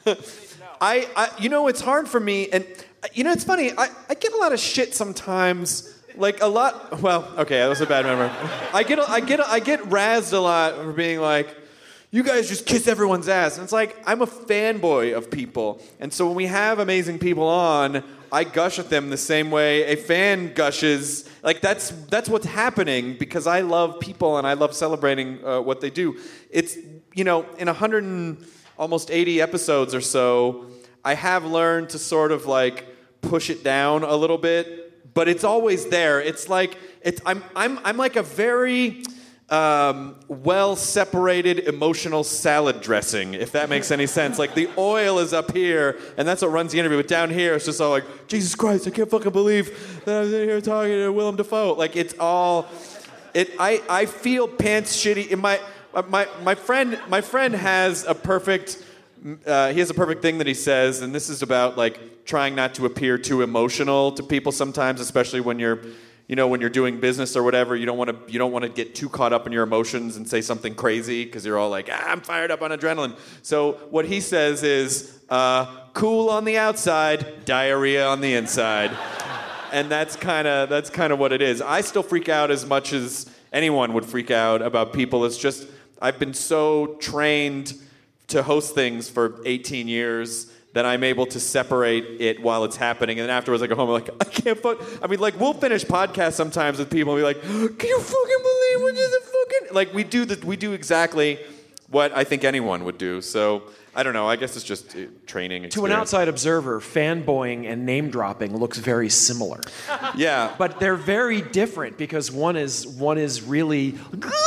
I, I, you know, it's hard for me, and you know, it's funny. I, I get a lot of shit sometimes. Like a lot. Well, okay, that was a bad memory. I get, I get, I get razzed a lot for being like, you guys just kiss everyone's ass, and it's like I'm a fanboy of people, and so when we have amazing people on, I gush at them the same way a fan gushes. Like that's that's what's happening because I love people and I love celebrating uh, what they do. It's you know, in one hundred and almost eighty episodes or so, I have learned to sort of like push it down a little bit. But it's always there. It's like it's I'm I'm I'm like a very um, well separated emotional salad dressing, if that makes any sense. Like the oil is up here, and that's what runs the interview. But down here, it's just all like, Jesus Christ, I can't fucking believe that I'm in here talking to Willem Dafoe. Like it's all it. I I feel pants shitty. In my my my friend my friend has a perfect. Uh, he has a perfect thing that he says, and this is about like trying not to appear too emotional to people sometimes, especially when you're, you know, when you're doing business or whatever. You don't want to you don't want to get too caught up in your emotions and say something crazy because you're all like, ah, I'm fired up on adrenaline. So what he says is, uh, cool on the outside, diarrhea on the inside, and that's kind of that's kind of what it is. I still freak out as much as anyone would freak out about people. It's just I've been so trained to host things for eighteen years that I'm able to separate it while it's happening. And then afterwards I go home, I'm like, I can't fuck. I mean, like, we'll finish podcasts sometimes with people and be like, can you fucking believe what just a fucking... Like, we do the, we do exactly what I think anyone would do. So, I don't know. I guess it's just uh, training experience. To an outside observer, fanboying and name-dropping looks very similar. Yeah. But they're very different because one is one is really...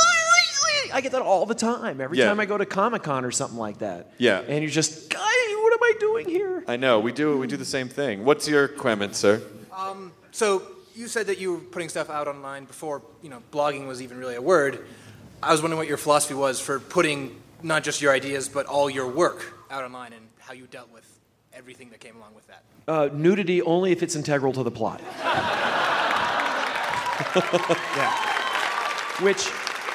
I get that all the time. Every Yeah. time I go to Comic-Con or something like that. Yeah. And you're just, "Guy, what am I doing here?" I know. We do we do the same thing. What's your comment, sir? Um, so you said that you were putting stuff out online before, you know, blogging was even really a word. I was wondering what your philosophy was for putting not just your ideas, but all your work out online and how you dealt with everything that came along with that. Uh, nudity only if it's integral to the plot. Yeah. Which...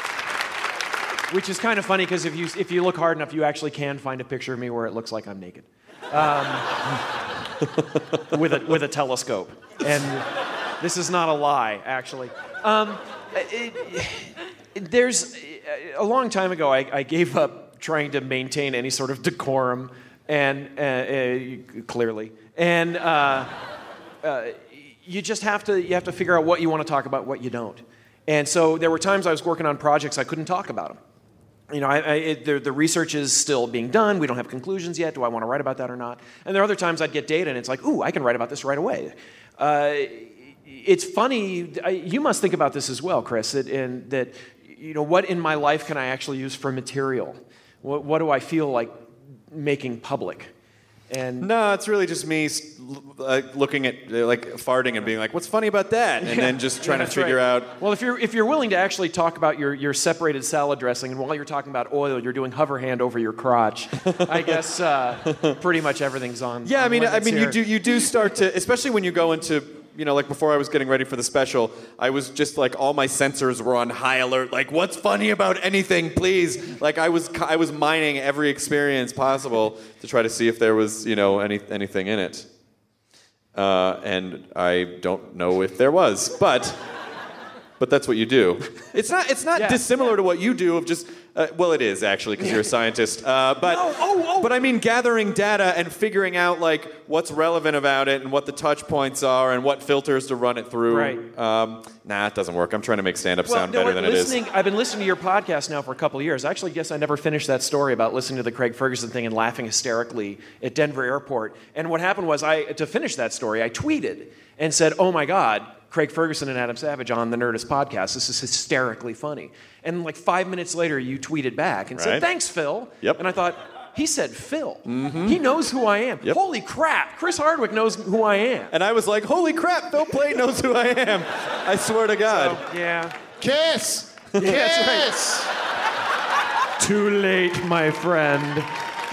Which is kind of funny because if you if you look hard enough, you actually can find a picture of me where it looks like I'm naked, um, with a with a telescope. And this is not a lie, actually. Um, it, it, there's a long time ago, I, I gave up trying to maintain any sort of decorum, and uh, uh, clearly, and uh, uh, you just have to you have to figure out what you want to talk about, what you don't. And so there were times I was working on projects I couldn't talk about them. You know, I, I, it, the, the research is still being done. We don't have conclusions yet. Do I want to write about that or not? And there are other times I'd get data, and it's like, ooh, I can write about this right away. Uh, it's funny. I, you must think about this as well, Chris, that, and that, you know, what in my life can I actually use for material? What, what do I feel like making public? And no, it's really just me uh, looking at uh, like farting and being like, "What's funny about that?" And yeah, then just trying yeah, to figure right. out. Well, if you're if you're willing to actually talk about your, your separated salad dressing, and while you're talking about oil, you're doing hover hand over your crotch, I guess uh, pretty much everything's on. Yeah, on I mean, I mean, here. you do you do start to, especially when you go into, you know, like before I was getting ready for the special, I was just like all my sensors were on high alert. Like, what's funny about anything, please? Like, I was I was mining every experience possible to try to see if there was, you know, any anything in it. Uh, and I don't know if there was, but but that's what you do. It's not it's not Yeah. dissimilar to what you do of just. Uh, well, it is actually because you're a scientist. Uh, but No, oh, oh. but I mean, gathering data and figuring out like what's relevant about it and what the touch points are and what filters to run it through. Right. Um, nah, it doesn't work. I'm trying to make stand-up Well, sound no, better than it is. listening, I've been listening to your podcast now for a couple of years. I actually guess I never finished that story about listening to the Craig Ferguson thing and laughing hysterically at Denver Airport. And what happened was, I to finish that story, I tweeted and said, "Oh my God, Craig Ferguson and Adam Savage on the Nerdist podcast. This is hysterically funny." And like five minutes later, you tweeted back and Right. said, "Thanks, Phil." Yep. And I thought, he said Phil. Mm-hmm. He knows who I am. Yep. Holy crap, Chris Hardwick knows who I am. And I was like, holy crap, Phil Plait knows who I am. I swear to God. So, yeah. Kiss! Yeah, that's right. Kiss! Too late, my friend.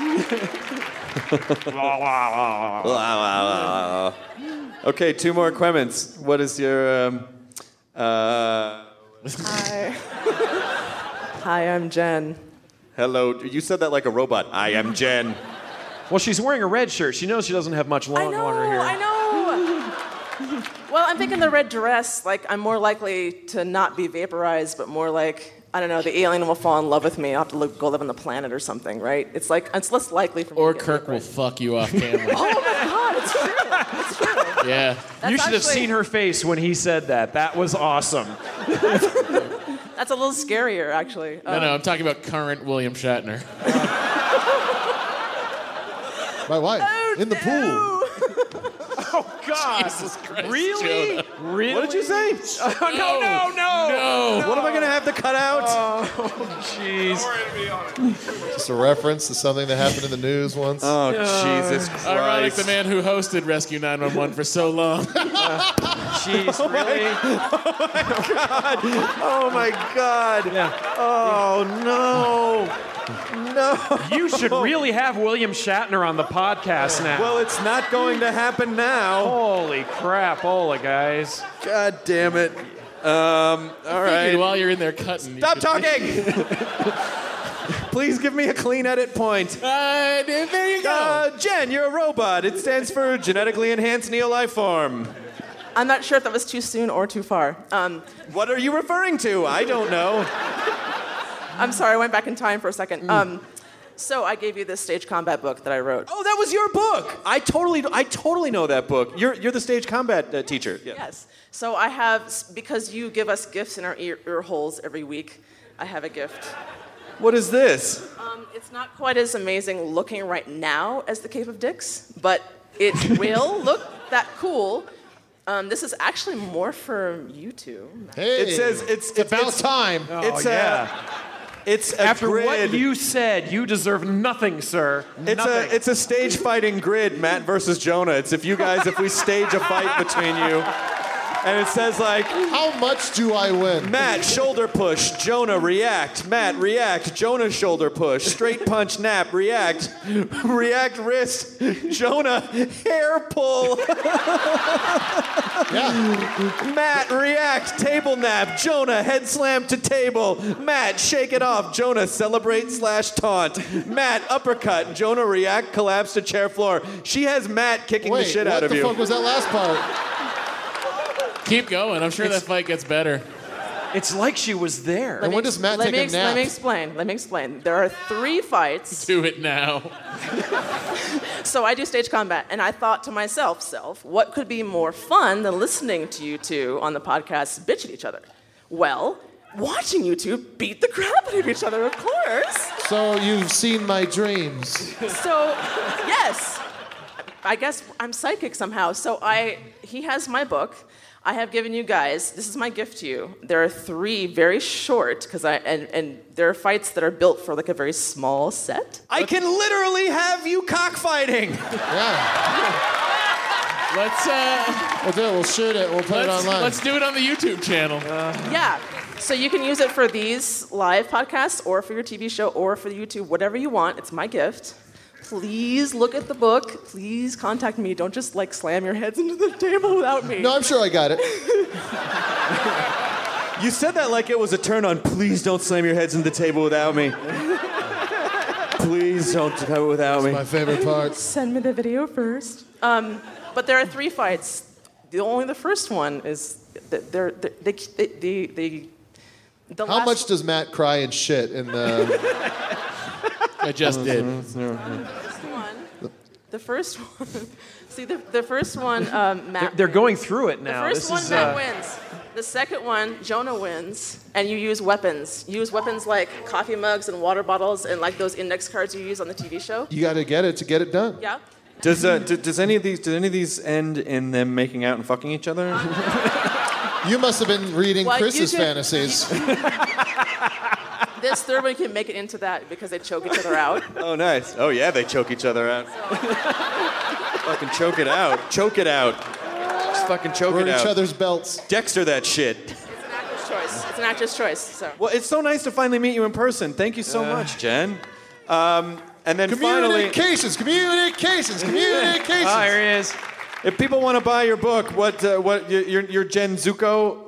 Okay, two more comments. What is your... Um, uh, Hi. Hi, I'm Jen. hello. You said that like a robot. I am Jen. Well, she's wearing a red shirt. She knows she doesn't have much long I know, longer hair. I know. Well, I'm thinking the red dress, like, I'm more likely to not be vaporized, but more like, I don't know, the alien will fall in love with me. I'll have to look, go live on the planet or something, right? It's like, it's less likely for me Or to get Kirk will fuck you off camera. Oh my God, it's true. It's true. Yeah. That's you should have actually- seen her face when he said that. That was awesome. That's a little scarier, actually. No, no, I'm talking about current William Shatner. My wife in the pool. Oh God! Jesus Christ, Really? Jonah. Really? What did you say? Oh, no, no, no. No. What am I gonna have to cut out? Oh, jeez. Just a reference to something that happened in the news once. Oh, Jesus Christ. Ironic, the man who hosted Rescue nine one one for so long. Jeez, really? Oh my God! Oh my God! Yeah. Oh no! No. You should really have William Shatner on the podcast now. Well, it's not going to happen now. Holy crap, Ola, guys. God damn it. Um, all right. Figured while you're in there cutting. Stop talking! Please give me a clean edit point. Uh, there you go. Uh, Jen, you're a robot. It stands for Genetically Enhanced Neo-Life Form. I'm not sure if that was too soon or too far. Um, What are you referring to? I don't know. I'm sorry, I went back in time for a second. Um, so I gave you this stage combat book that I wrote. Oh, that was your book. I totally, I totally know that book. You're, you're the stage combat uh, teacher. Yeah. Yes. So I have, because you give us gifts in our ear, ear holes every week, I have a gift. What is this? Um, it's not quite as amazing looking right now as the Cape of Dicks, but it will look that cool. Um, this is actually more for you two. Hey, It says it's, it's about it's, time. It's Oh, a, yeah. It's a After grid. what you said, you deserve nothing, sir. It's nothing. a it's a stage fighting grid, Matt versus Jonah. It's if you guys if we stage a fight between you, and it says like, how much do I win? Matt shoulder push, Jonah react, Matt react, Jonah shoulder push, straight punch nap react, react wrist, Jonah hair pull. Yeah. Matt react table nap, Jonah head slam to table, Matt shake it off, Jonah celebrate slash taunt, Matt uppercut, Jonah react collapse to chair floor. She has Matt kicking Wait, the shit what out of the you. fuck was that last part? Keep going. I'm sure that fight gets better. It's like she was there. And when does Matt let take me a ex- nap? Let me explain. Let me explain. There are three fights. Do it now. So I do stage combat, and I thought to myself, self, what could be more fun than listening to you two on the podcast bitch at each other? Well, watching you two beat the crap out of each other, of course. So you've seen my dreams. So, yes. I guess I'm psychic somehow. So I, he has my book. I have given you guys, this is my gift to you. There are three very short, because I, and, and there are fights that are built for like a very small set. I can literally have you cockfighting. Yeah. Let's uh, We'll do it. We'll shoot it. We'll put it let's, online. let's do it on the YouTube channel. Yeah. So you can use it for these live podcasts or for your T V show or for YouTube, whatever you want. It's my gift. Please look at the book. Please contact me. Don't just like slam your heads into the table without me. No, I'm sure I got it. You said that like it was a turn on. Please don't slam your heads in the table without me. Please don't do it without me. My favorite part. Send me the video first. Um, but there are three fights. The only the first one is they're, they're, they they they they. The How last much does Matt cry and shit in the? I just did. one. The first one. See, the, the first one, um, Matt. They're, they're going through it The now. first this one, is, Matt uh, wins. The second one, Jonah wins, and you use weapons. You use weapons like coffee mugs and water bottles and like those index cards you use on the T V show. You got to get it to get it done. Yeah. Does uh, do, does any of these does any of these end in them making out and fucking each other? You must have been reading Well, you Chris's could- fantasies. This third one can make it into that because they choke each other out. Oh, nice. Oh, yeah, they choke each other out. Fucking choke it out. Choke it out. Just fucking choke We're it in out. each other's belts. Dexter that shit. It's an actor's choice. It's an actor's choice. So. Well, it's so nice to finally meet you in person. Thank you so Yeah. much, Jen. Um, and then finally... Communications, communications, communications. Ah, here he is. If people want to buy your book, what, uh, what, you're, you're Jen Zuko?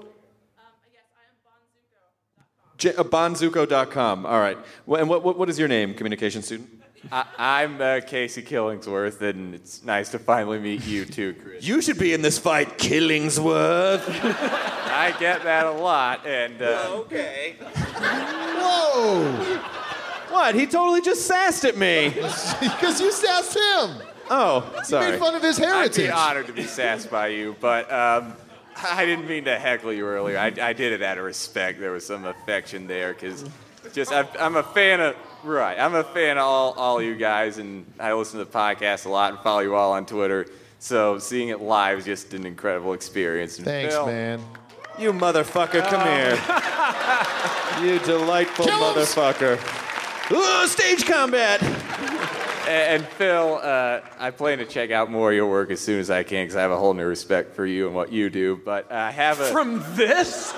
Uh, bonzuko dot com. All right. Well, and what, what, what is your name, communication student? I, I'm uh, Casey Killingsworth, and it's nice to finally meet you too, Chris. You should be in this fight, Killingsworth. I get that a lot, and... Uh, okay. Whoa! What? He totally just sassed at me. Because you sassed him. Oh, sorry. You made fun of his heritage. I'd be honored to be sassed by you, but um, I didn't mean to heckle you earlier. I, I did it out of respect. There was some affection there, because just I'm, I'm a fan of right. I'm a fan of all all you guys, and I listen to the podcast a lot and follow you all on Twitter. So seeing it live is just an incredible experience. And Thanks, Phil, man. You motherfucker, come here. You delightful motherfucker. Ooh, stage combat. And, and Phil, uh, I plan to check out more of your work as soon as I can, because I have a whole new respect for you and what you do. But I have a From this?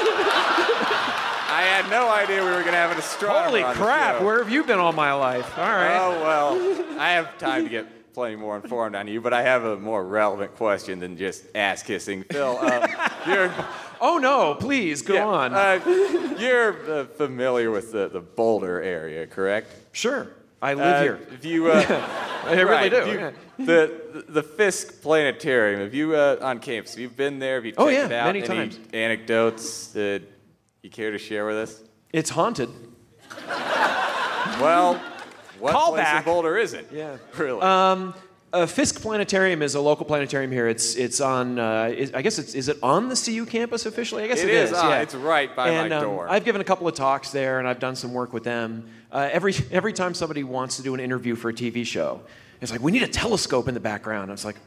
I had no idea we were going to have an astronomer Holy on the crap, show. where have you been all my life? All right. Oh, well, I have time to get plenty more informed on you, but I have a more relevant question than just ass-kissing. Phil, um, you're... Oh, no, please, go yeah, on. Uh, you're uh, familiar with the, the Boulder area, correct? Sure. I live uh, here. If you, uh, I really right, do. if you- yeah. The the Fisk Planetarium. Have you uh, on campus? Have you been there? Have you checked Oh, yeah, it out? many Any times. anecdotes that you care to share with us? It's haunted. Well, what Call place back. in Boulder is it? Yeah. Really? Um, uh, Fisk Planetarium is a local planetarium here. It's it's on. Uh, is, I guess it's is it on the C U campus officially? I guess It it is, is. ah, yeah. it's right by and, my um, door. I've given a couple of talks there, and I've done some work with them. Uh, every every time somebody wants to do an interview for a T V show, it's like, we need a telescope in the background. I was like,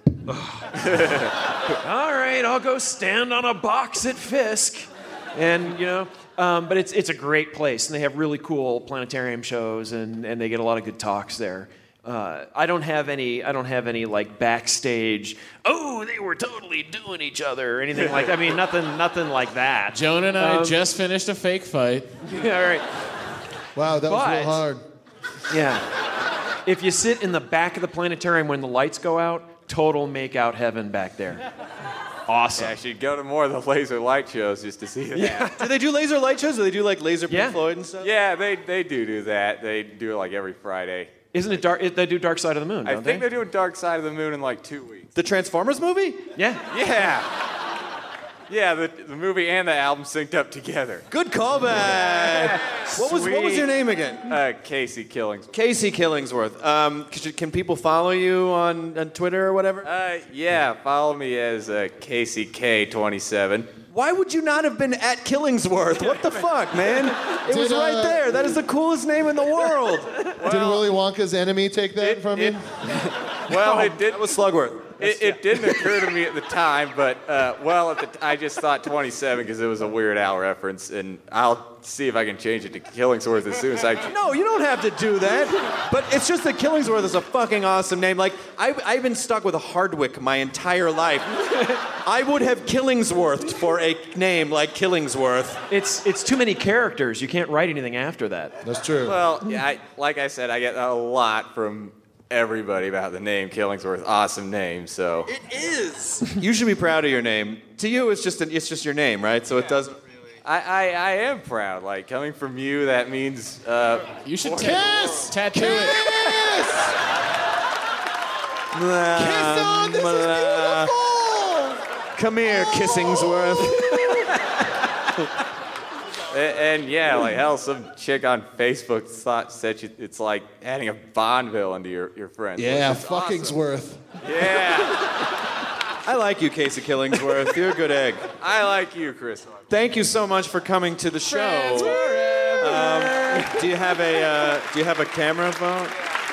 all right, I'll go stand on a box at Fisk, and you know. Um, but it's it's a great place, and they have really cool planetarium shows, and, and they get a lot of good talks there. Uh, I don't have any. I don't have any like backstage. Oh, they were totally doing each other or anything like. I mean, nothing, nothing like that. Jonah and I Um, just finished a fake fight. Yeah, all right. Wow, that was But- real hard. Yeah. If you sit in the back of the planetarium when the lights go out, total make-out heaven back there. Awesome. Yeah, I should go to more of the laser light shows just to see that. Yeah. Do they do laser light shows? Do they do like laser Pink Yeah. Floyd and stuff? Yeah, they they do do that. They do it like every Friday. Isn't it dark? They do Dark Side of the Moon, I don't think they? they're doing Dark Side of the Moon in like two weeks. The Transformers movie? Yeah. Yeah. Yeah, the, the movie and the album synced up together. Good callback. What was what was your name again? Uh, Casey Killingsworth. Casey Killingsworth. Um, c- can people follow you on, on Twitter or whatever? Uh, yeah, follow me as uh, Casey K twenty-seven. Why would you not have been at Killingsworth? What the fuck, man? It was Did, uh, right there. That is the coolest name in the world. Did Willy Wonka's enemy take that from you? Well, it did. That was Slugworth. It, it didn't occur to me at the time, but uh, well, at the t- I just thought twenty-seven because it was a Weird Al reference, and I'll see if I can change it to Killingsworth as soon as I. No, you don't have to do that. But it's just that Killingsworth is a fucking awesome name. Like, I, I've been stuck with a Hardwick my entire life. I would have Killingsworth for a name like Killingsworth. It's it's too many characters. You can't write anything after that. That's true. Well, yeah, I, like I said, I get a lot from everybody about the name Killingsworth. Awesome name. So It is. You should be proud of your name. To you, it's just an, it's just your name, right? So it doesn't. I, I, I am proud. Like coming from you, that means uh, You should more- ta- tattoo it. Kiss on, this is beautiful. Come here, Kissingsworth. And, and yeah, like hell, some chick on Facebook thought said you, it's like adding a Bonneville into your, your friends. Yeah, which is awesome. fuckingsworth. Yeah, I like you, Casey Killingsworth. You're a good egg. I like you, Chris. Thank you so much for coming to the show. Um, do you have a uh, Do you have a camera phone?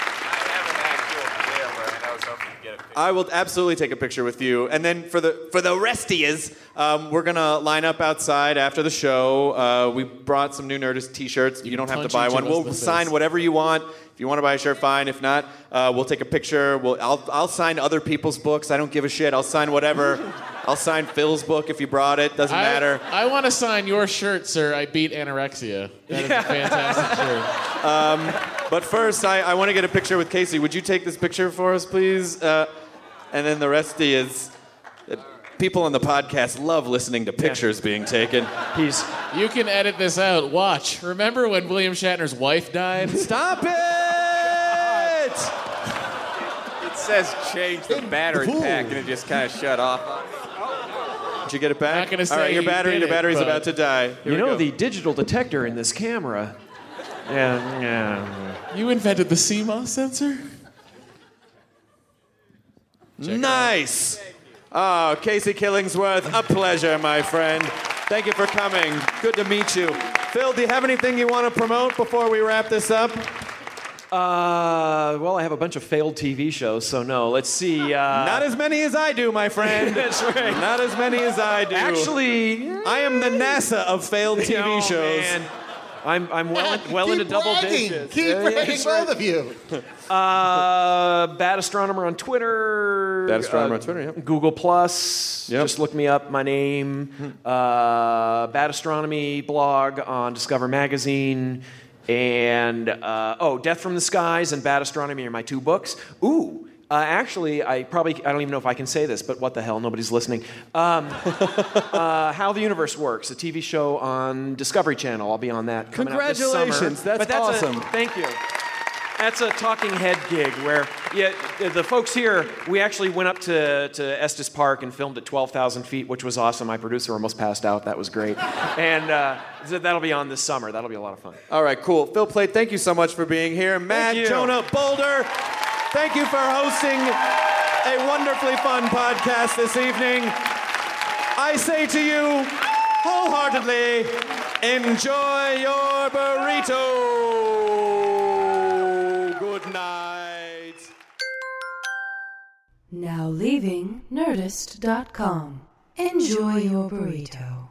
I will absolutely take a picture with you, and then for the for the rest of yous, um, we're gonna line up outside after the show. Uh, we brought some new Nerdist T-shirts. You, don't have to punch buy each one. of us in We'll the sign face. whatever you want. If you want to buy a shirt, fine. If not, uh, we'll take a picture. We'll I'll I'll sign other people's books. I don't give a shit. I'll sign whatever. I'll sign Phil's book if you brought it. Doesn't I, matter. I want to sign your shirt, sir. I beat anorexia. That is a fantastic shirt. Um, but first, I, I want to get a picture with Casey. Would you take this picture for us, please? Uh, and then the rest is... Uh, people on the podcast love listening to pictures being taken. He's... You can edit this out. Watch. Remember when William Shatner's wife died? Stop it! says change the battery pack, and it just kind of shut off. Did you get it back? Not gonna say All right, your you battery, did your it, battery's but- about to die. Here You we know go. the digital detector in this camera. Yeah, yeah. You invented the C MOS sensor? Nice. Oh, Casey Killingsworth, a pleasure, my friend. Thank you for coming. Good to meet you. Phil, do you have anything you want to promote before we wrap this up? Uh, well, I have a bunch of failed T V shows, so no. Let's see. Uh, Not as many as I do, my friend. That's right. Not as many as I do. Actually, I am the NASA of failed T V Oh, shows. man. I'm I'm well in, well Keep into double bragging. digits. Keep Yeah, yeah, bragging, that's both right. of you. Uh, Bad Astronomer on Twitter. Bad Astronomer uh, on Twitter, yep. Google Plus. Yep. Just look me up. My name. Uh, Bad Astronomy blog on Discover Magazine. And uh, oh, Death from the Skies and Bad Astronomy are my two books. Ooh. Uh, actually, I probably, I don't even know if I can say this, but what the hell, nobody's listening. Um, uh, How the Universe Works, a T V show on Discovery Channel. I'll be on that coming out this summer. Congratulations, that's But that's awesome. A, thank you. That's a talking head gig where, yeah, the folks here, we actually went up to, to Estes Park and filmed at twelve thousand feet, which was awesome. My producer almost passed out. That was great. And uh, so that'll be on this summer. That'll be a lot of fun. All right, cool. Phil Plait, thank you so much for being here. Matt, you. Jonah, Boulder, thank you for hosting a wonderfully fun podcast this evening. I say to you, wholeheartedly, enjoy your burrito. Good night. Now leaving Nerdist dot com. Enjoy your burrito.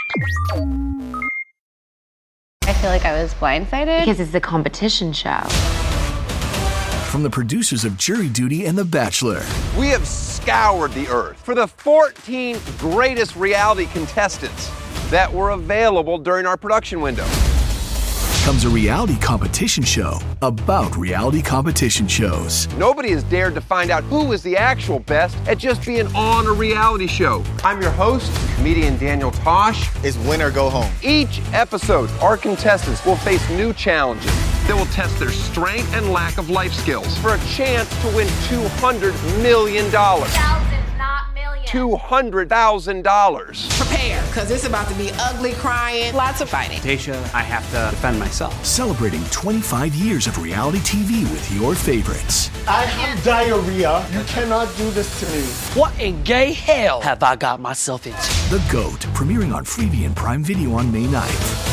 I feel like I was blindsided because it's a competition show. From the producers of Jury Duty and The Bachelor, We have scoured the earth for the fourteen greatest reality contestants that were available during our production window. comes a reality competition show about reality competition shows. Nobody has dared to find out who is the actual best at just being on a reality show. I'm your host, comedian Daniel Tosh. Is win or go home. Each episode, our contestants will face new challenges that will test their strength and lack of life skills for a chance to win two hundred million dollars. Thousands, not millions. two hundred thousand dollars. Prepare, because it's about to be ugly, crying, lots of fighting. Tasha, I have to defend myself. Celebrating twenty-five years of reality T V with your favorites. I have diarrhea. You cannot do this to me. What in gay hell have I got myself into? The GOAT, premiering on Freevee and Prime Video on May ninth.